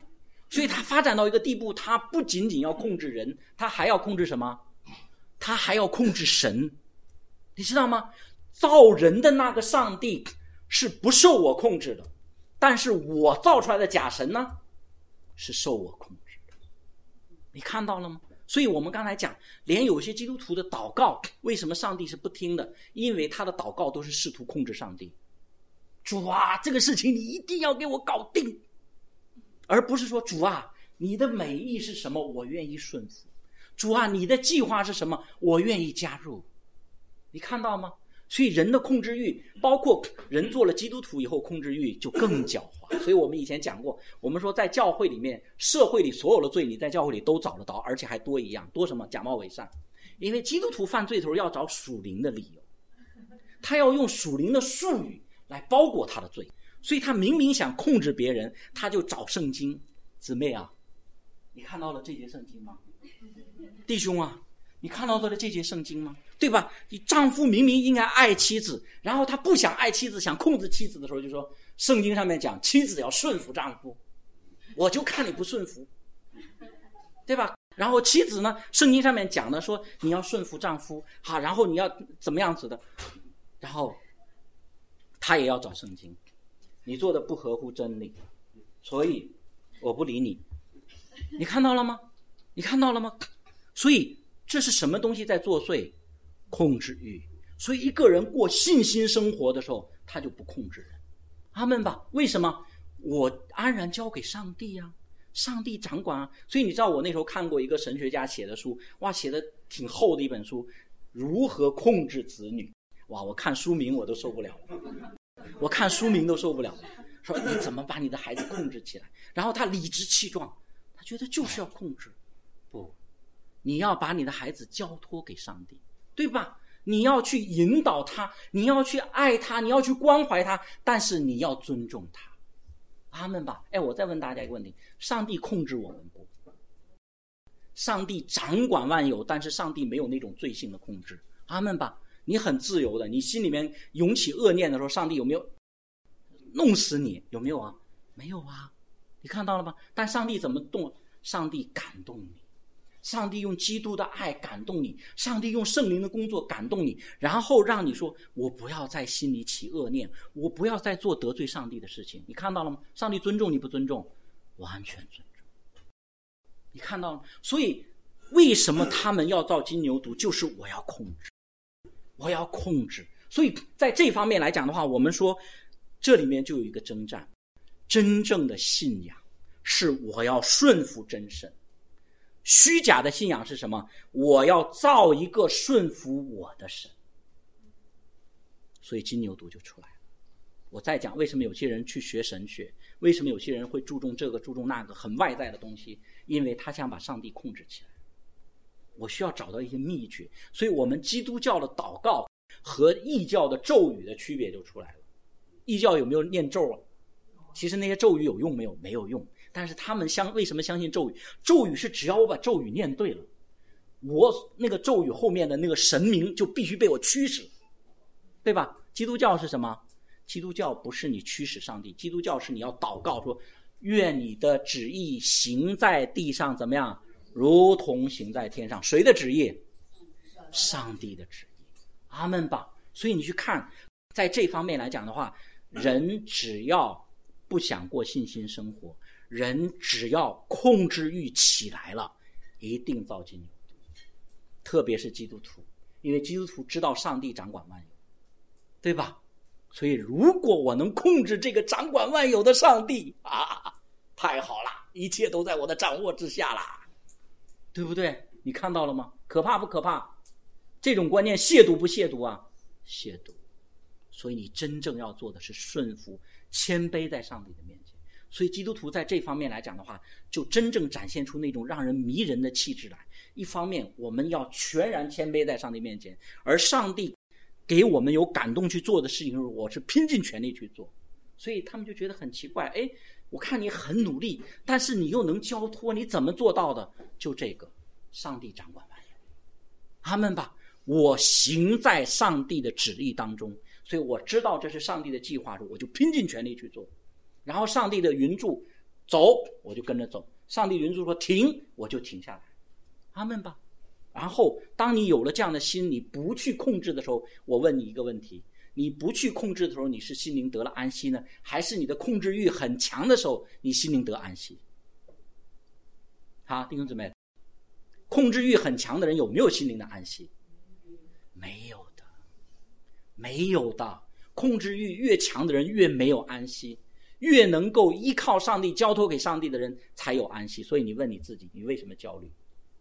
所以他发展到一个地步，他不仅仅要控制人，他还要控制什么？他还要控制神。你知道吗？造人的那个上帝是不受我控制的，但是我造出来的假神呢，是受我控制的。你看到了吗？所以我们刚才讲，连有些基督徒的祷告，为什么上帝是不听的？因为他的祷告都是试图控制上帝。主啊，这个事情你一定要给我搞定，而不是说主啊，你的美意是什么，我愿意顺服。主啊，你的计划是什么，我愿意加入。你看到吗？所以人的控制欲，包括人做了基督徒以后，控制欲就更狡猾。所以我们以前讲过，我们说在教会里面，社会里所有的罪，你在教会里都找得到，而且还多一样，多什么？假冒伪善。因为基督徒犯罪的时候要找属灵的理由，他要用属灵的术语来包裹他的罪，所以他明明想控制别人，他就找圣经。姊妹啊，你看到了这节圣经吗？弟兄啊，你看到了这节圣经吗？对吧？你丈夫明明应该爱妻子，然后他不想爱妻子，想控制妻子的时候，就说圣经上面讲妻子要顺服丈夫，我就看你不顺服，对吧？然后妻子呢，圣经上面讲的说你要顺服丈夫，好，然后你要怎么样子的，然后他也要找圣经，你做的不合乎真理，所以我不理你。你看到了吗？你看到了吗？所以这是什么东西在作祟？控制欲。所以一个人过信心生活的时候，他就不控制人。阿们吧？为什么？我安然交给上帝啊，上帝掌管啊。所以你知道我那时候看过一个神学家写的书，哇，写的挺厚的一本书，如何控制子女。哇，我看书名我都受不了了，我看书名都受不了了。说你怎么把你的孩子控制起来？然后他理直气壮，他觉得就是要控制。不，你要把你的孩子交托给上帝，对吧？你要去引导他，你要去爱他，你要去关怀他，但是你要尊重他。阿们吧。哎，我再问大家一个问题，上帝控制我们不？上帝掌管万有，但是上帝没有那种罪性的控制。阿们吧。你很自由的，你心里面涌起恶念的时候，上帝有没有弄死你？有没有啊？没有啊。你看到了吗？但上帝怎么动？上帝感动你，上帝用基督的爱感动你，上帝用圣灵的工作感动你，然后让你说我不要在心里起恶念，我不要再做得罪上帝的事情。你看到了吗？上帝尊重你不尊重？完全尊重。你看到了吗？所以为什么他们要造金牛犊？就是我要控制，我要控制。所以在这方面来讲的话，我们说这里面就有一个征战。真正的信仰是我要顺服真神，虚假的信仰是什么？我要造一个顺服我的神。所以金牛犊就出来了。我再讲为什么有些人去学神学，为什么有些人会注重这个注重那个很外在的东西，因为他想把上帝控制起来。我需要找到一些秘诀。所以我们基督教的祷告和异教的咒语的区别就出来了。异教有没有念咒啊？其实那些咒语有用没有？没有用。但是他们相为什么相信咒语？咒语是只要我把咒语念对了，我那个咒语后面的那个神明就必须被我驱使，对吧？基督教是什么？基督教不是你驱使上帝，基督教是你要祷告说，愿你的旨意行在地上怎么样，如同行在天上。谁的旨意？上帝的旨意。阿们吧。所以你去看，在这方面来讲的话，人只要不想过信心生活，人只要控制欲起来了，一定造金牛犊。特别是基督徒，因为基督徒知道上帝掌管万有，对吧？所以如果我能控制这个掌管万有的上帝啊，太好了，一切都在我的掌握之下啦，对不对？你看到了吗？可怕不可怕？这种观念亵渎不亵渎啊？亵渎。所以你真正要做的是顺服谦卑在上帝的面前。所以基督徒在这方面来讲的话，就真正展现出那种让人迷人的气质来。一方面我们要全然谦卑在上帝面前，而上帝给我们有感动去做的事情，我是拼尽全力去做。所以他们就觉得很奇怪，哎，我看你很努力，但是你又能交托，你怎么做到的？就这个，上帝掌管万有。阿们吧。我行在上帝的旨意当中，所以我知道这是上帝的计划，我就拼尽全力去做。然后上帝的云柱走，我就跟着走； 上帝允许说停，我就停下来。阿们吧。然后当你有了这样的心，你不去控制的时候，我问你一个问题，你不去控制的时候，你是心灵得了安息呢，还是你的控制欲很强的时候，你心灵得安息？好，弟兄姊妹，控制欲很强的人有没有心灵的安息？没有的，没有的。控制欲越强的人越没有安息，越能够依靠上帝交托给上帝的人才有安息。所以你问你自己，你为什么焦虑？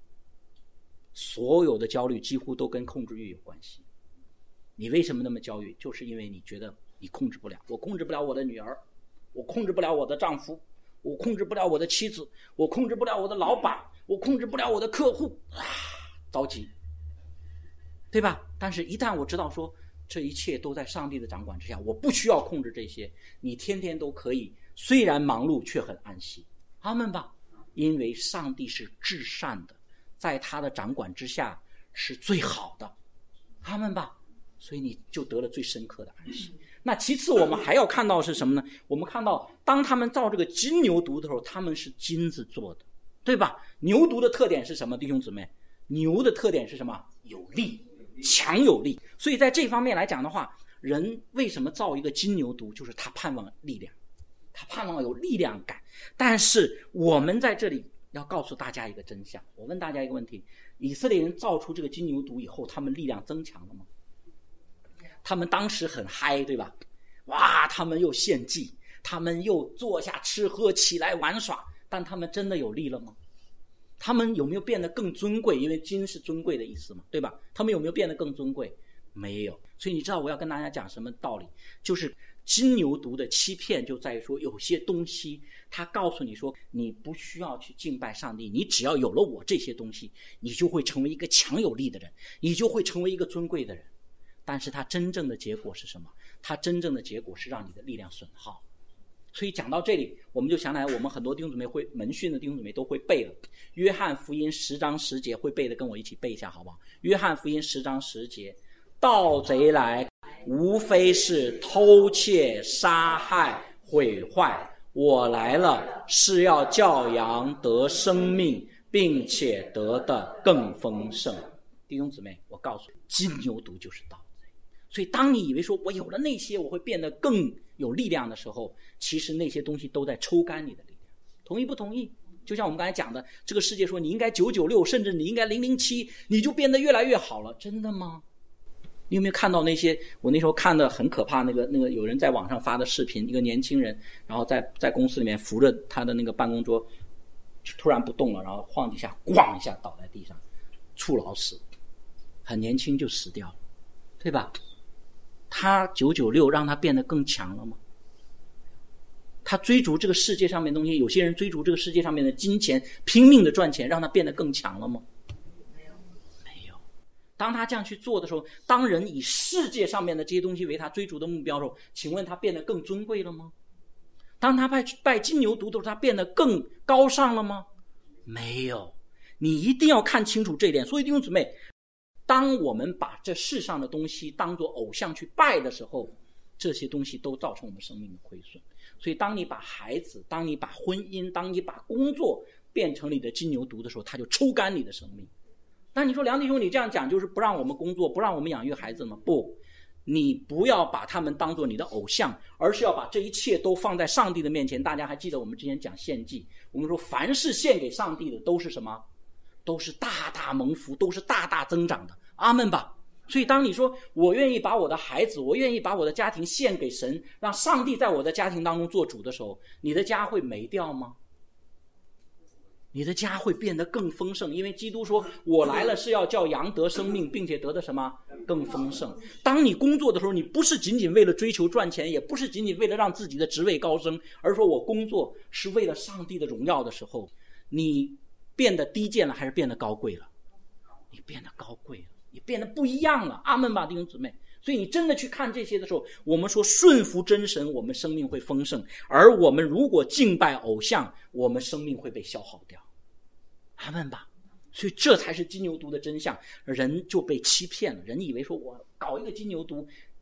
所有的焦虑几乎都跟控制欲有关系。你为什么那么焦虑？就是因为你觉得你控制不了，我控制不了我的女儿，我控制不了我的丈夫，我控制不了我的妻子，我控制不了我的老板，我控制不了我的客户，啊，着急，对吧？但是一旦我知道说这一切都在上帝的掌管之下，我不需要控制这些，你天天都可以，虽然忙碌却很安息。阿们吧。因为上帝是至善的，在他的掌管之下是最好的。阿们吧。所以你就得了最深刻的安息。那其次我们还要看到是什么呢？我们看到当他们造这个金牛犊的时候，他们是金子做的，对吧？牛犊的特点是什么？弟兄姊妹，牛的特点是什么？有力，强有力。所以在这方面来讲的话，人为什么造一个金牛犊？就是他盼望力量，他盼望有力量感。但是我们在这里要告诉大家一个真相，我问大家一个问题，以色列人造出这个金牛犊以后，他们力量增强了吗？他们当时很嗨，对吧？哇，他们又献祭，他们又坐下吃喝，起来玩耍，但他们真的有力了吗？他们有没有变得更尊贵？因为金是尊贵的意思嘛，对吧？他们有没有变得更尊贵？没有。所以你知道我要跟大家讲什么道理？就是金牛犊的欺骗就在于说，有些东西他告诉你说你不需要去敬拜上帝，你只要有了我这些东西，你就会成为一个强有力的人，你就会成为一个尊贵的人。但是它真正的结果是什么？它真正的结果是让你的力量损耗。所以讲到这里，我们就想起来，我们很多弟兄姊妹会门训的弟兄姊妹都会背了。约翰福音十章十节会背的，跟我一起背一下好不好？约翰福音十章十节，盗贼来，无非是偷窃、杀害、毁坏。我来了，是要叫羊得生命，并且得的更丰盛。弟兄姊妹，我告诉你，金牛犊就是盗。所以当你以为说我有了那些我会变得更有力量的时候，其实那些东西都在抽干你的力量。同意不同意？就像我们刚才讲的，这个世界说你应该九九六，甚至你应该零零七，你就变得越来越好了，真的吗？你有没有看到那些我那时候看的很可怕，那个那个有人在网上发的视频，一个年轻人然后在在公司里面扶着他的那个办公桌突然不动了，然后晃几下咣一下倒在地上，猝老死，很年轻就死掉了，对吧？他九九六让他变得更强了吗？他追逐这个世界上面的东西，有些人追逐这个世界上面的金钱，拼命的赚钱，让他变得更强了吗？没有，没有。当他这样去做的时候，当人以世界上面的这些东西为他追逐的目标的时候，请问他变得更尊贵了吗？当他拜拜金牛犊的时候，他变得更高尚了吗？没有。你一定要看清楚这一点。所以弟兄姊妹，当我们把这世上的东西当作偶像去拜的时候，这些东西都造成我们生命的亏损。所以当你把孩子，当你把婚姻，当你把工作变成你的金牛犊的时候，它就抽干你的生命。那你说梁弟兄，你这样讲就是不让我们工作，不让我们养育孩子吗？不，你不要把他们当作你的偶像，而是要把这一切都放在上帝的面前。大家还记得我们之前讲献祭，我们说凡是献给上帝的都是什么？都是大大蒙福，都是大大增长的。阿们吧。所以当你说我愿意把我的孩子，我愿意把我的家庭献给神，让上帝在我的家庭当中做主的时候，你的家会没掉吗？你的家会变得更丰盛，因为基督说我来了是要叫羊得生命，并且得的什么？更丰盛。当你工作的时候，你不是仅仅为了追求赚钱，也不是仅仅为了让自己的职位高升，而说我工作是为了上帝的荣耀的时候，你变得低贱了还是变得高贵了？你变得高贵了，你变得不一样了。阿们吧，弟兄姊妹。所以你真的去看这些的时候，我们说顺服真神，我们生命会丰盛；而我们如果敬拜偶像，我们生命会被消耗掉。阿们吧。所以这才是金牛犊的真相，人就被欺骗了。人以为说我搞一个金牛犊，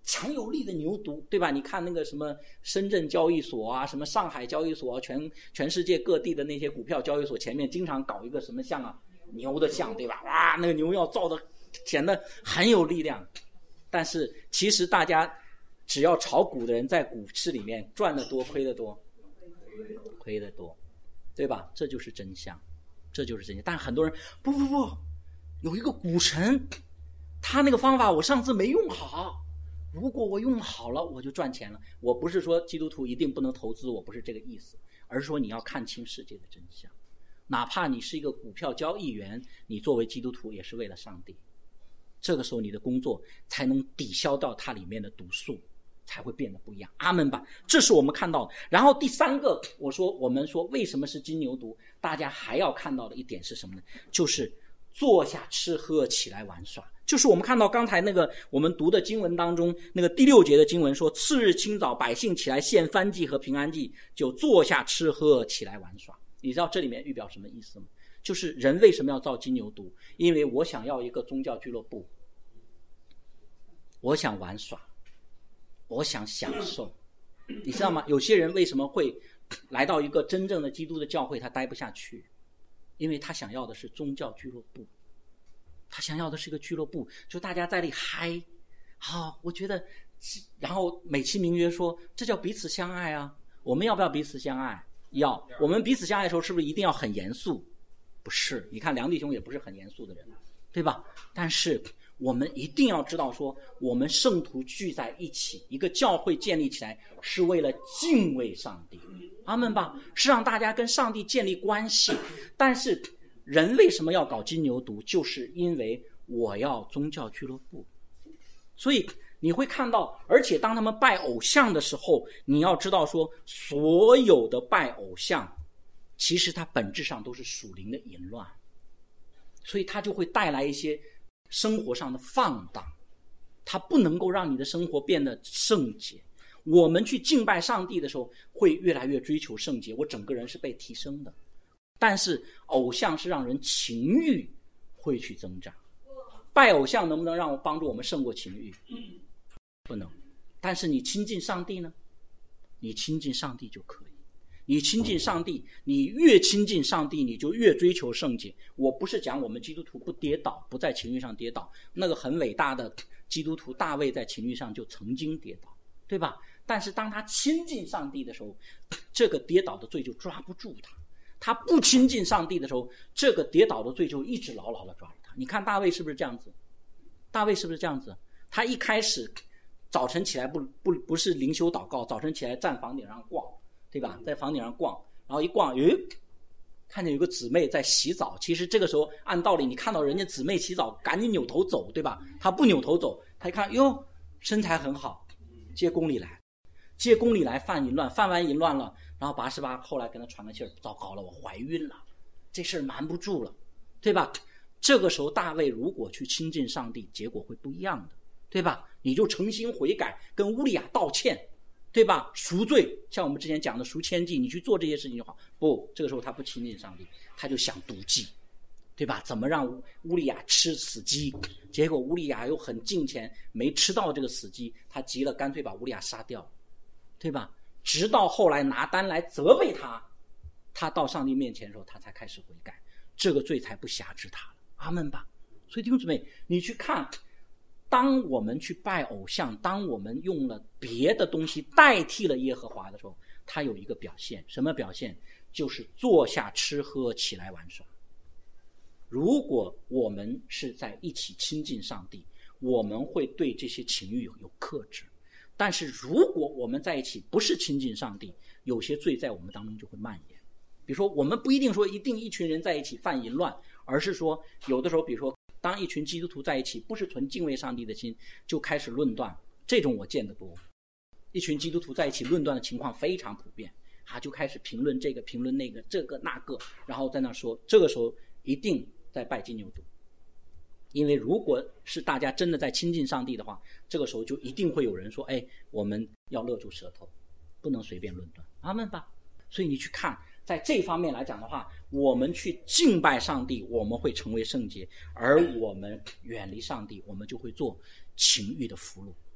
强有力的牛犊，对吧？你看那个什么深圳交易所啊，什么上海交易所啊，全全世界各地的那些股票交易所前面经常搞一个什么像啊，牛的像，对吧？哇，那个牛要造的显得很有力量。但是其实大家只要炒股的人在股市里面赚得多亏得多，亏得多，对吧？这就是真相，这就是真相。但很多人不不不，有一个股神，他那个方法我上次没用好，如果我用好了我就赚钱了。我不是说基督徒一定不能投资，我不是这个意思，而是说你要看清世界的真相。哪怕你是一个股票交易员，你作为基督徒也是为了上帝，这个时候你的工作才能抵消掉它里面的毒素，才会变得不一样。阿们吧，这是我们看到的。然后第三个，我说我们说为什么是金牛犊，大家还要看到的一点是什么呢？就是坐下吃喝，起来玩耍。就是我们看到刚才那个我们读的经文当中，那个第六节的经文说，次日清早百姓起来献燔祭和平安祭，就坐下吃喝，起来玩耍。你知道这里面预表什么意思吗？就是人为什么要造金牛犊？因为我想要一个宗教俱乐部，我想玩耍，我想享受。你知道吗？有些人为什么会来到一个真正的基督的教会他待不下去？因为他想要的是宗教俱乐部，他想要的是一个俱乐部，就大家在那里嗨。好，我觉得然后美其名曰说这叫彼此相爱啊。我们要不要彼此相爱？要。我们彼此相爱的时候是不是一定要很严肃？不是，你看梁弟兄也不是很严肃的人，对吧？但是我们一定要知道说，我们圣徒聚在一起，一个教会建立起来是为了敬畏上帝，阿们吧，是让大家跟上帝建立关系。但是人为什么要搞金牛犊？就是因为我要宗教俱乐部。所以你会看到，而且当他们拜偶像的时候，你要知道说，所有的拜偶像其实它本质上都是属灵的淫乱，所以它就会带来一些生活上的放荡，它不能够让你的生活变得圣洁。我们去敬拜上帝的时候会越来越追求圣洁，我整个人是被提升的。但是偶像是让人情欲会去增长，拜偶像能不能让我帮助我们胜过情欲？不能。但是你亲近上帝呢？你亲近上帝就可以。你亲近上帝，你越亲近上帝，你就越追求圣洁。我不是讲我们基督徒不跌倒，不在情欲上跌倒，那个很伟大的基督徒大卫在情欲上就曾经跌倒，对吧？但是当他亲近上帝的时候，这个跌倒的罪就抓不住他。他不亲近上帝的时候，这个跌倒的罪就一直牢牢地抓着他。你看大卫是不是这样子？大卫是不是这样子？他一开始早晨起来不不不是灵修祷告，早晨起来站房顶上逛，对吧？在房顶上逛，然后一逛，诶，看见有个姊妹在洗澡。其实这个时候按道理你看到人家姊妹洗澡赶紧扭头走，对吧？他不扭头走，他一看哟，身材很好，接公里来接公里来犯淫乱，犯完淫乱了，然后拔示巴后来跟他传个信儿，糟糕了，我怀孕了，这事儿瞒不住了，对吧？这个时候大卫如果去亲近上帝，结果会不一样的，对吧？你就诚心悔改，跟乌利亚道歉，对吧？赎罪，像我们之前讲的赎愆祭，你去做这些事情就好。不，这个时候他不亲近上帝，他就想毒计，对吧？怎么让乌利亚吃死鸡？结果乌利亚又很敬虔，没吃到这个死鸡，他急了，干脆把乌利亚杀掉，对吧？直到后来拿单来责备他，他到上帝面前的时候，他才开始悔改，这个罪才不辖制他了。阿们吧。所以弟兄姊妹，你去看，当我们去拜偶像，当我们用了别的东西代替了耶和华的时候，它有一个表现，什么表现？就是坐下吃喝，起来玩耍。如果我们是在一起亲近上帝，我们会对这些情欲有克制。但是如果我们在一起不是亲近上帝，有些罪在我们当中就会蔓延。比如说我们不一定说一定一群人在一起犯淫乱，而是说有的时候比如说当一群基督徒在一起不是存敬畏上帝的心就开始论断，这种我见得多。一群基督徒在一起论断的情况非常普遍，他就开始评论这个评论那个这个那个，然后在那说，这个时候一定在拜金牛犊。因为如果是大家真的在亲近上帝的话，这个时候就一定会有人说，哎，我们要勒住舌头，不能随便论断。阿们吧。所以你去看，在这方面来讲的话，我们去敬拜上帝，我们会成为圣洁，而我们远离上帝，我们就会做情欲的俘虏。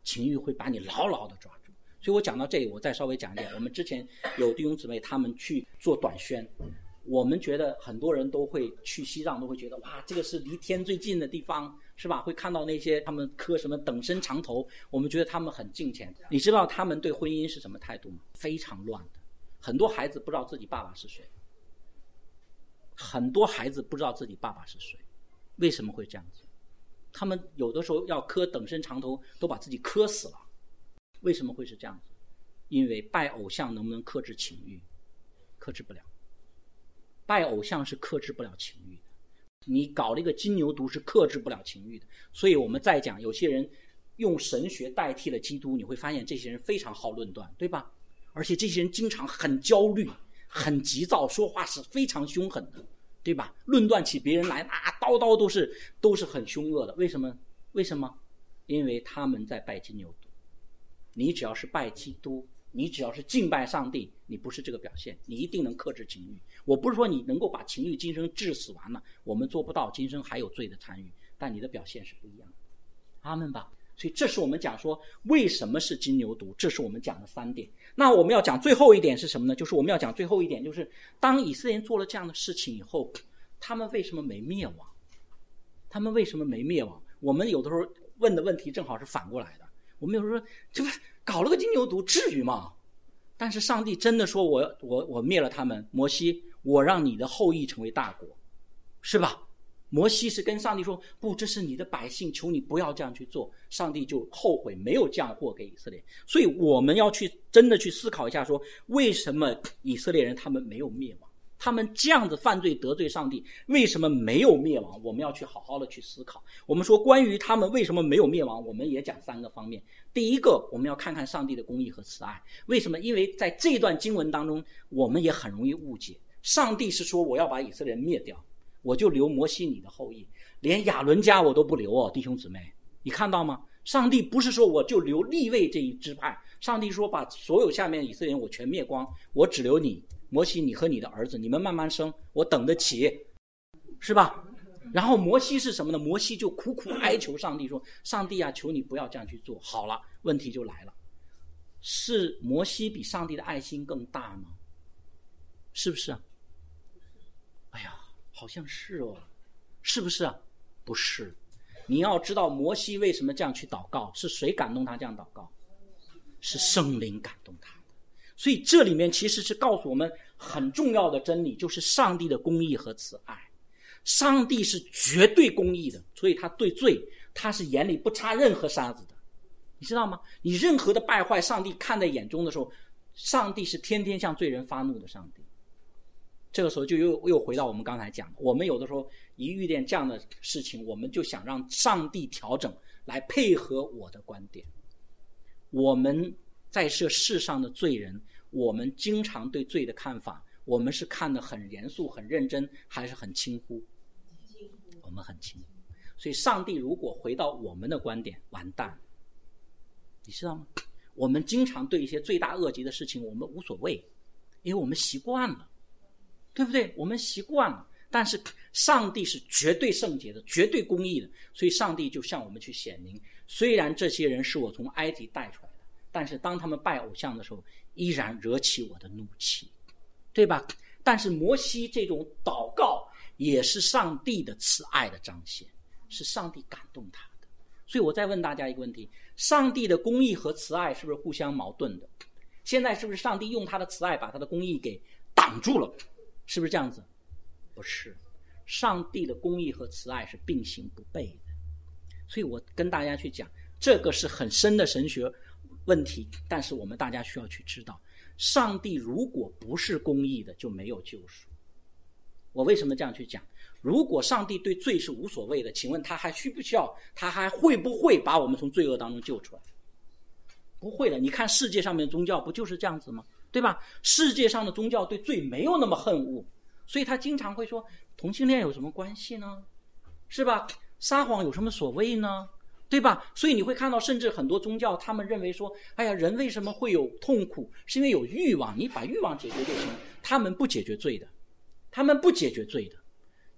情欲会把你牢牢的抓住。所以我讲到这里，我再稍微讲一点。我们之前有弟兄姊妹他们去做短宣，我们觉得很多人都会去西藏，都会觉得哇，这个是离天最近的地方，是吧？会看到那些他们磕什么等身长头，我们觉得他们很敬虔。你知道他们对婚姻是什么态度吗？非常乱的。很多孩子不知道自己爸爸是谁，很多孩子不知道自己爸爸是谁。为什么会这样子？他们有的时候要磕等身长头都把自己磕死了。为什么会是这样子？因为拜偶像能不能克制情欲？克制不了。拜偶像是克制不了情欲的，你搞了一个金牛犊是克制不了情欲的。所以我们再讲，有些人用神学代替了基督，你会发现这些人非常好论断，对吧？而且这些人经常很焦虑，很急躁，说话是非常凶狠的，对吧？论断起别人来啊，刀刀都是都是很凶恶的。为什么？为什么？因为他们在拜金牛犊。你只要是拜基督，你只要是敬拜上帝，你不是这个表现，你一定能克制情欲。我不是说你能够把情欲今生治死完了，我们做不到，今生还有罪的参与，但你的表现是不一样的。阿们吧。所以这是我们讲说为什么是金牛犊，这是我们讲的三点。那我们要讲最后一点是什么呢？就是我们要讲最后一点，就是当以色列人做了这样的事情以后，他们为什么没灭亡？他们为什么没灭亡？我们有的时候问的问题正好是反过来的。我们有时候说这不搞了个金牛犊至于吗？但是上帝真的说我我我灭了他们，摩西我让你的后裔成为大国，是吧？摩西是跟上帝说不，这是你的百姓，求你不要这样去做。上帝就后悔没有降祸给以色列。所以我们要去真的去思考一下，说为什么以色列人他们没有灭亡，他们这样子犯罪得罪上帝，为什么没有灭亡？我们要去好好的去思考。我们说关于他们为什么没有灭亡，我们也讲三个方面。第一个，我们要看看上帝的公义和慈爱。为什么？因为在这段经文当中，我们也很容易误解。上帝是说我要把以色列人灭掉，我就留摩西你的后裔，连亚伦家我都不留哦，弟兄姊妹，你看到吗？上帝不是说我就留利未这一支派，上帝说把所有下面以色列人我全灭光，我只留你摩西，你和你的儿子，你们慢慢生，我等得起，是吧？然后摩西是什么呢？摩西就苦苦哀求上帝说，上帝啊，求你不要这样去做。好了，问题就来了，是摩西比上帝的爱心更大吗？是不是啊？哎呀，好像是哦，是不是啊？不是。你要知道摩西为什么这样去祷告，是谁感动他这样祷告？是圣灵感动他的。所以这里面其实是告诉我们很重要的真理，就是上帝的公义和慈爱。上帝是绝对公义的，所以他对罪他是眼里不插任何沙子的，你知道吗？你任何的败坏上帝看在眼中的时候，上帝是天天向罪人发怒的上帝。这个时候就又又回到我们刚才讲的，我们有的时候一遇见这样的事情，我们就想让上帝调整来配合我的观点。我们在这世上的罪人，我们经常对罪的看法，我们是看得很严肃很认真，还是很轻忽？我们很轻忽。所以上帝如果回到我们的观点，完蛋，你知道吗？我们经常对一些罪大恶极的事情我们无所谓，因为我们习惯了，对不对？我们习惯了。但是上帝是绝对圣洁的，绝对公义的，所以上帝就向我们去显明，虽然这些人是我从埃及带出来的，但是当他们拜偶像的时候，依然惹起我的怒气，对吧？但是摩西这种祷告也是上帝的慈爱的彰显，是上帝感动他的。所以我再问大家一个问题，上帝的公义和慈爱是不是互相矛盾的？现在是不是上帝用他的慈爱把他的公义给挡住了？是不是这样子？不是，上帝的公义和慈爱是并行不悖的。所以我跟大家去讲，这个是很深的神学问题，但是我们大家需要去知道，上帝如果不是公义的，就没有救赎。我为什么这样去讲？如果上帝对罪是无所谓的，请问他还需不需要，他还会不会把我们从罪恶当中救出来？不会的。你看世界上面的宗教不就是这样子吗？对吧？世界上的宗教对罪没有那么恨恶，所以他经常会说同性恋有什么关系呢？是吧？撒谎有什么所谓呢？对吧？所以你会看到甚至很多宗教他们认为说，哎呀，人为什么会有痛苦，是因为有欲望，你把欲望解决就行。他们不解决罪的，他们不解决罪的。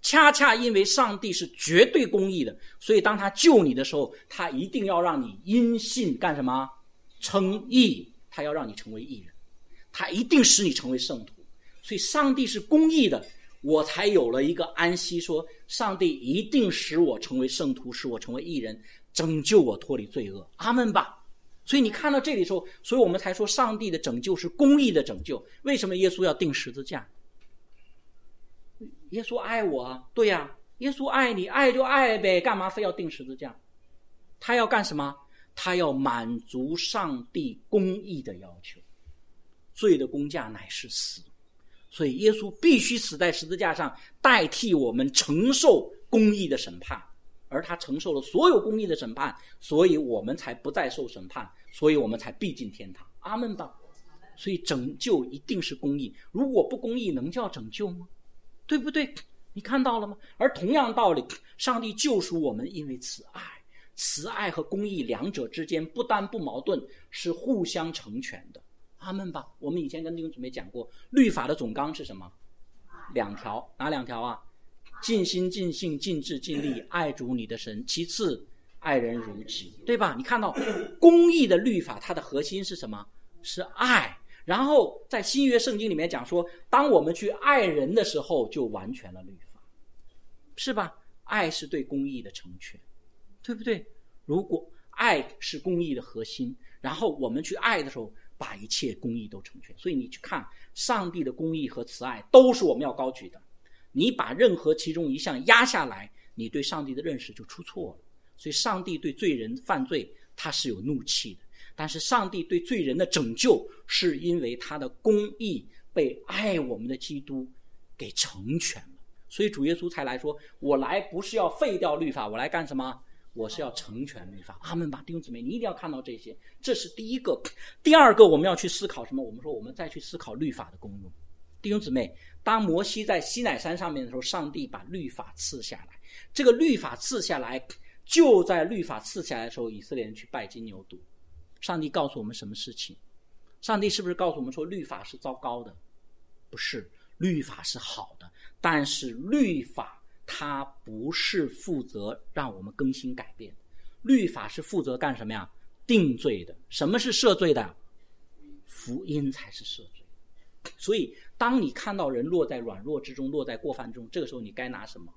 恰恰因为上帝是绝对公义的，所以当他救你的时候，他一定要让你因信干什么？称义，他要让你成为义人，他一定使你成为圣徒。所以上帝是公义的，我才有了一个安息，说上帝一定使我成为圣徒，使我成为义人，拯救我脱离罪恶。阿们吧。所以你看到这里的时候，所以我们才说上帝的拯救是公义的拯救。为什么耶稣要钉十字架？耶稣爱我啊，对呀、啊，耶稣爱你，爱就爱呗，干嘛非要钉十字架？他要干什么？他要满足上帝公义的要求。罪的工价乃是死，所以耶稣必须死在十字架上，代替我们承受公义的审判。而他承受了所有公义的审判，所以我们才不再受审判，所以我们才必进天堂。阿们吧。所以拯救一定是公义，如果不公义能叫拯救吗？对不对？你看到了吗？而同样道理，上帝救赎我们，因为慈爱，慈爱和公义两者之间不单不矛盾，是互相成全的。阿们吧。我们以前跟弟兄姊妹讲过，律法的总纲是什么？两条，哪两条啊？尽心尽性尽智尽力爱主你的神，其次爱人如己，对吧？你看到公义的律法，它的核心是什么？是爱。然后在新约圣经里面讲说，当我们去爱人的时候，就完全了律法，是吧？爱是对公义的成全，对不对？如果爱是公义的核心，然后我们去爱的时候，把一切公义都成全。所以你去看上帝的公义和慈爱，都是我们要高举的。你把任何其中一项压下来，你对上帝的认识就出错了。所以上帝对罪人犯罪他是有怒气的，但是上帝对罪人的拯救是因为他的公义被爱我们的基督给成全了。所以主耶稣才来说，我来不是要废掉律法，我来干什么？我是要成全律法。阿们吧。弟兄姊妹，你一定要看到这些，这是第一个。第二个，我们要去思考什么？我们说我们再去思考律法的功用。弟兄姊妹，当摩西在西乃山上面的时候，上帝把律法赐下来，这个律法赐下来，就在律法赐下来的时候，以色列人去拜金牛犊。上帝告诉我们什么事情？上帝是不是告诉我们说律法是糟糕的？不是，律法是好的，但是律法它不是负责让我们更新改变，律法是负责干什么呀？定罪的。什么是赦罪的？福音才是赦罪。所以当你看到人落在软弱之中，落在过犯中，这个时候你该拿什么？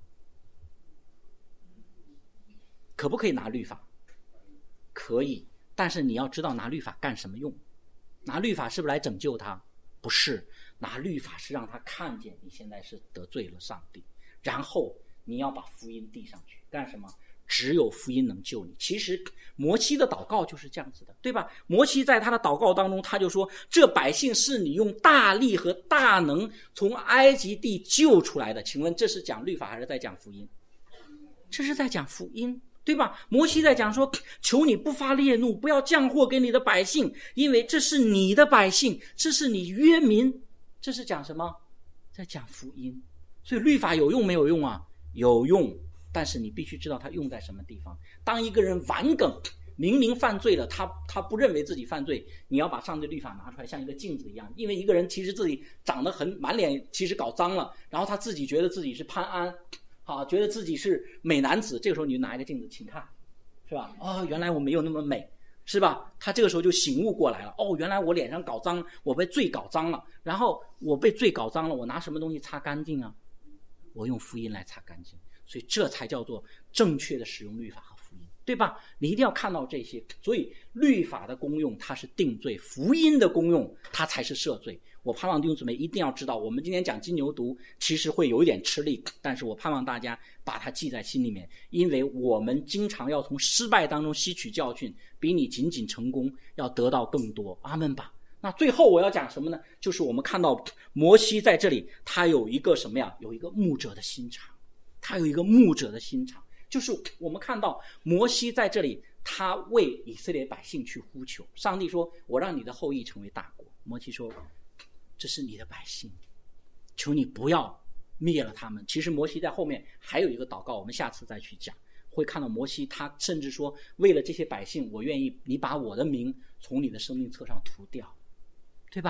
可不可以拿律法？可以，但是你要知道拿律法干什么用。拿律法是不是来拯救他？不是，拿律法是让他看见你现在是得罪了上帝，然后你要把福音递上去。干什么？只有福音能救你。其实摩西的祷告就是这样子的，对吧？摩西在他的祷告当中，他就说，这百姓是你用大力和大能从埃及地救出来的。请问这是讲律法还是在讲福音？这是在讲福音，对吧？摩西在讲说，求你不发烈怒，不要降祸给你的百姓，因为这是你的百姓，这是你约民。这是讲什么？在讲福音。所以律法有用没有用啊？有用，但是你必须知道它用在什么地方。当一个人顽梗，明明犯罪了，他他不认为自己犯罪，你要把上帝律法拿出来，像一个镜子一样。因为一个人其实自己长得很满脸，其实搞脏了，然后他自己觉得自己是潘安，好，觉得自己是美男子，这个时候你就拿一个镜子，请看，是吧？哦，原来我没有那么美，是吧？他这个时候就醒悟过来了，哦，原来我脸上搞脏，我被罪搞脏了，然后我被罪搞脏了，我拿什么东西擦干净啊？我用福音来擦干净。所以这才叫做正确的使用律法和福音，对吧？你一定要看到这些。所以律法的功用它是定罪，福音的功用它才是赦罪。我盼望弟兄姊妹一定要知道，我们今天讲金牛犊其实会有一点吃力，但是我盼望大家把它记在心里面，因为我们经常要从失败当中吸取教训，比你仅仅成功要得到更多。阿们吧。那最后我要讲什么呢？就是我们看到摩西在这里他有一个什么呀？有一个牧者的心肠。他有一个牧者的心肠，就是我们看到摩西在这里，他为以色列百姓去呼求。上帝说，我让你的后裔成为大国。摩西说，这是你的百姓，求你不要灭了他们。其实摩西在后面还有一个祷告，我们下次再去讲，会看到摩西他甚至说，为了这些百姓，我愿意你把我的名从你的生命册上涂掉，对吧？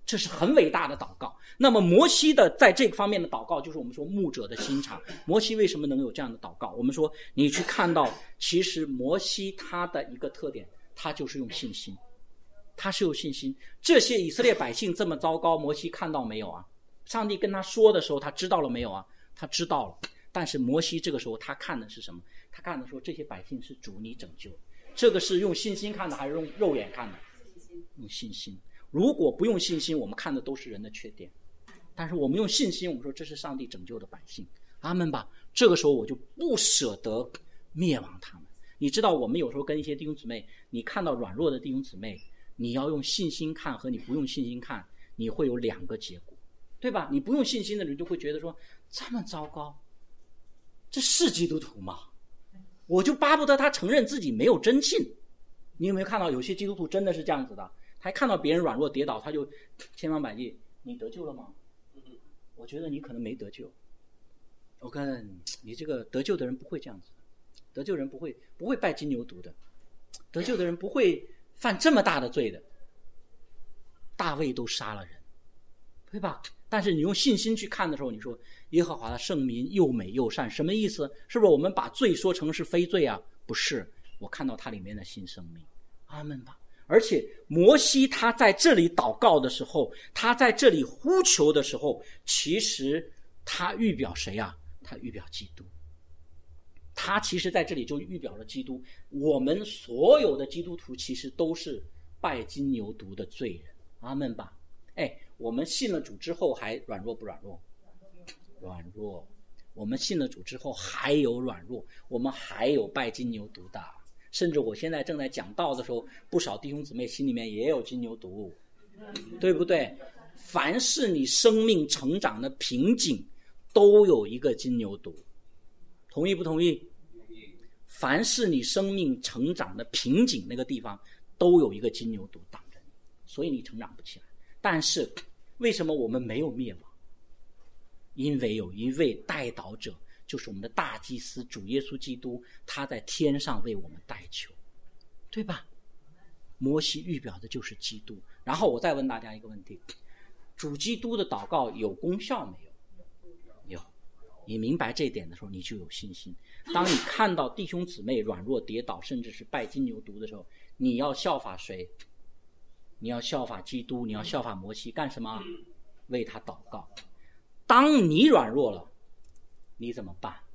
这是很伟大的祷告。那么摩西的在这个方面的祷告，就是我们说牧者的心肠。摩西为什么能有这样的祷告？我们说你去看到，其实摩西他的一个特点，他就是用信心，他是有信心。这些以色列百姓这么糟糕，摩西看到没有啊？上帝跟他说的时候，他知道了没有啊？他知道了。但是摩西这个时候他看的是什么？他看的说这些百姓是主你拯救。这个是用信心看的还是用肉眼看的？用信心。如果不用信心，我们看的都是人的缺点。但是我们用信心，我们说这是上帝拯救的百姓，阿们吧。这个时候我就不舍得灭亡他们。你知道我们有时候跟一些弟兄姊妹，你看到软弱的弟兄姊妹，你要用信心看和你不用信心看，你会有两个结果，对吧？你不用信心的人就会觉得说这么糟糕，这是基督徒吗？我就巴不得他承认自己没有真信。你有没有看到有些基督徒真的是这样子的，他一看到别人软弱跌倒，他就千方百计，你得救了吗？我觉得你可能没得救。我看你这个得救的人不会这样子，得救人不会不会拜金牛犊的，得救的人不会犯这么大的罪的。大卫都杀了人，对吧？但是你用信心去看的时候，你说耶和华的圣民又美又善，什么意思？是不是我们把罪说成是非罪啊？不是，我看到它里面的新生命，阿们吧。而且摩西他在这里祷告的时候，他在这里呼求的时候，其实他预表谁啊？他预表基督。他其实在这里就预表了基督。我们所有的基督徒其实都是拜金牛犊的罪人，阿们吧。哎，我们信了主之后还软弱不软弱？软弱。我们信了主之后还有软弱，我们还有拜金牛犊的。甚至我现在正在讲道的时候，不少弟兄姊妹心里面也有金牛犊，对不对？凡是你生命成长的瓶颈都有一个金牛犊，同意不同意？凡是你生命成长的瓶颈那个地方都有一个金牛犊挡着你，所以你成长不起来。但是为什么我们没有灭亡？因为有一位代祷者，就是我们的大祭司主耶稣基督，他在天上为我们代求，对吧？摩西预表的就是基督。然后我再问大家一个问题，主基督的祷告有功效没有？有。你明白这一点的时候，你就有信心。当你看到弟兄姊妹软弱跌倒，甚至是拜金牛犊的时候，你要效法谁？你要效法基督，你要效法摩西，干什么？为他祷告。当你软弱了，你怎么办？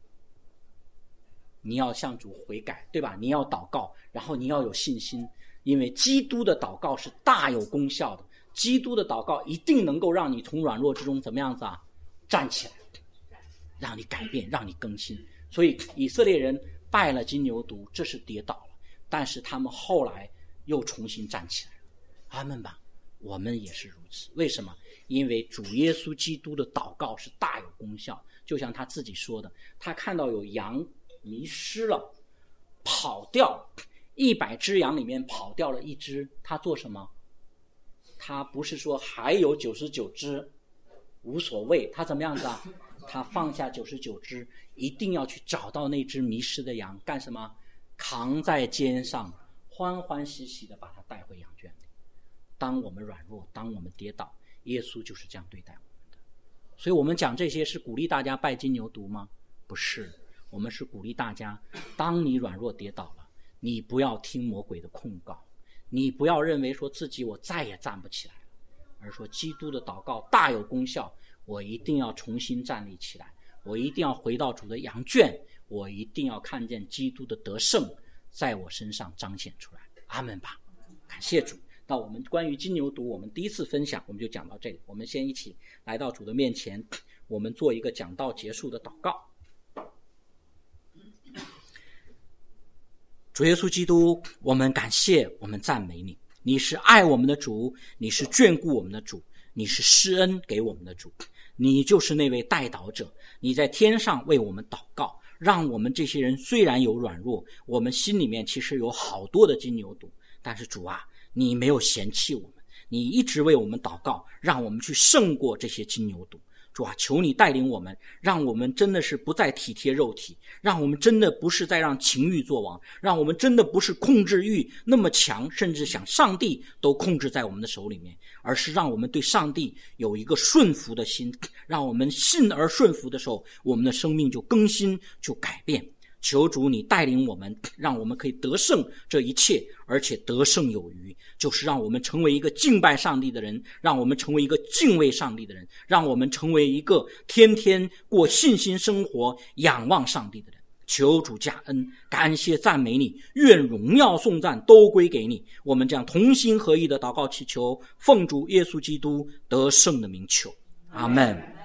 你要向主悔改，对吧？你要祷告，然后你要有信心，因为基督的祷告是大有功效的。基督的祷告一定能够让你从软弱之中怎么样子啊？站起来，让你改变，让你更新。所以以色列人拜了金牛犊，这是跌倒了，但是他们后来又重新站起来了。阿们吧。我们也是如此。为什么？因为主耶稣基督的祷告是大有功效。就像他自己说的，他看到有羊迷失了，跑掉，一百只羊里面跑掉了一只，他做什么？他不是说还有九十九只无所谓，他怎么样子啊？他放下九十九只，一定要去找到那只迷失的羊，干什么？扛在肩上，欢欢喜喜的把它带回羊圈里。当我们软弱，当我们跌倒，耶稣就是这样对待我们的。所以我们讲这些是鼓励大家拜金牛犊吗？不是，我们是鼓励大家，当你软弱跌倒了，你不要听魔鬼的控告，你不要认为说自己我再也站不起来了，而说基督的祷告大有功效，我一定要重新站立起来，我一定要回到主的羊圈，我一定要看见基督的得胜在我身上彰显出来。阿们吧，感谢主。那我们关于金牛犊，我们第一次分享我们就讲到这里。我们先一起来到主的面前，我们做一个讲道结束的祷告。主耶稣基督，我们感谢，我们赞美你。你是爱我们的主，你是眷顾我们的主，你是施恩给我们的主，你就是那位代祷者，你在天上为我们祷告，让我们这些人虽然有软弱，我们心里面其实有好多的金牛犊，但是主啊，你没有嫌弃我们，你一直为我们祷告，让我们去胜过这些金牛犊。 主啊，求你带领我们，让我们真的是不再体贴肉体，让我们真的不是在让情欲作王，让我们真的不是控制欲那么强，甚至想上帝都控制在我们的手里面，而是让我们对上帝有一个顺服的心，让我们信而顺服的时候，我们的生命就更新，就改变。求主你带领我们，让我们可以得胜这一切，而且得胜有余，就是让我们成为一个敬拜上帝的人，让我们成为一个敬畏上帝的人，让我们成为一个天天过信心生活仰望上帝的人。求主加恩，感谢赞美你，愿荣耀颂赞都归给你。我们将同心合意的祷告祈求，奉主耶稣基督得胜的名求，阿们。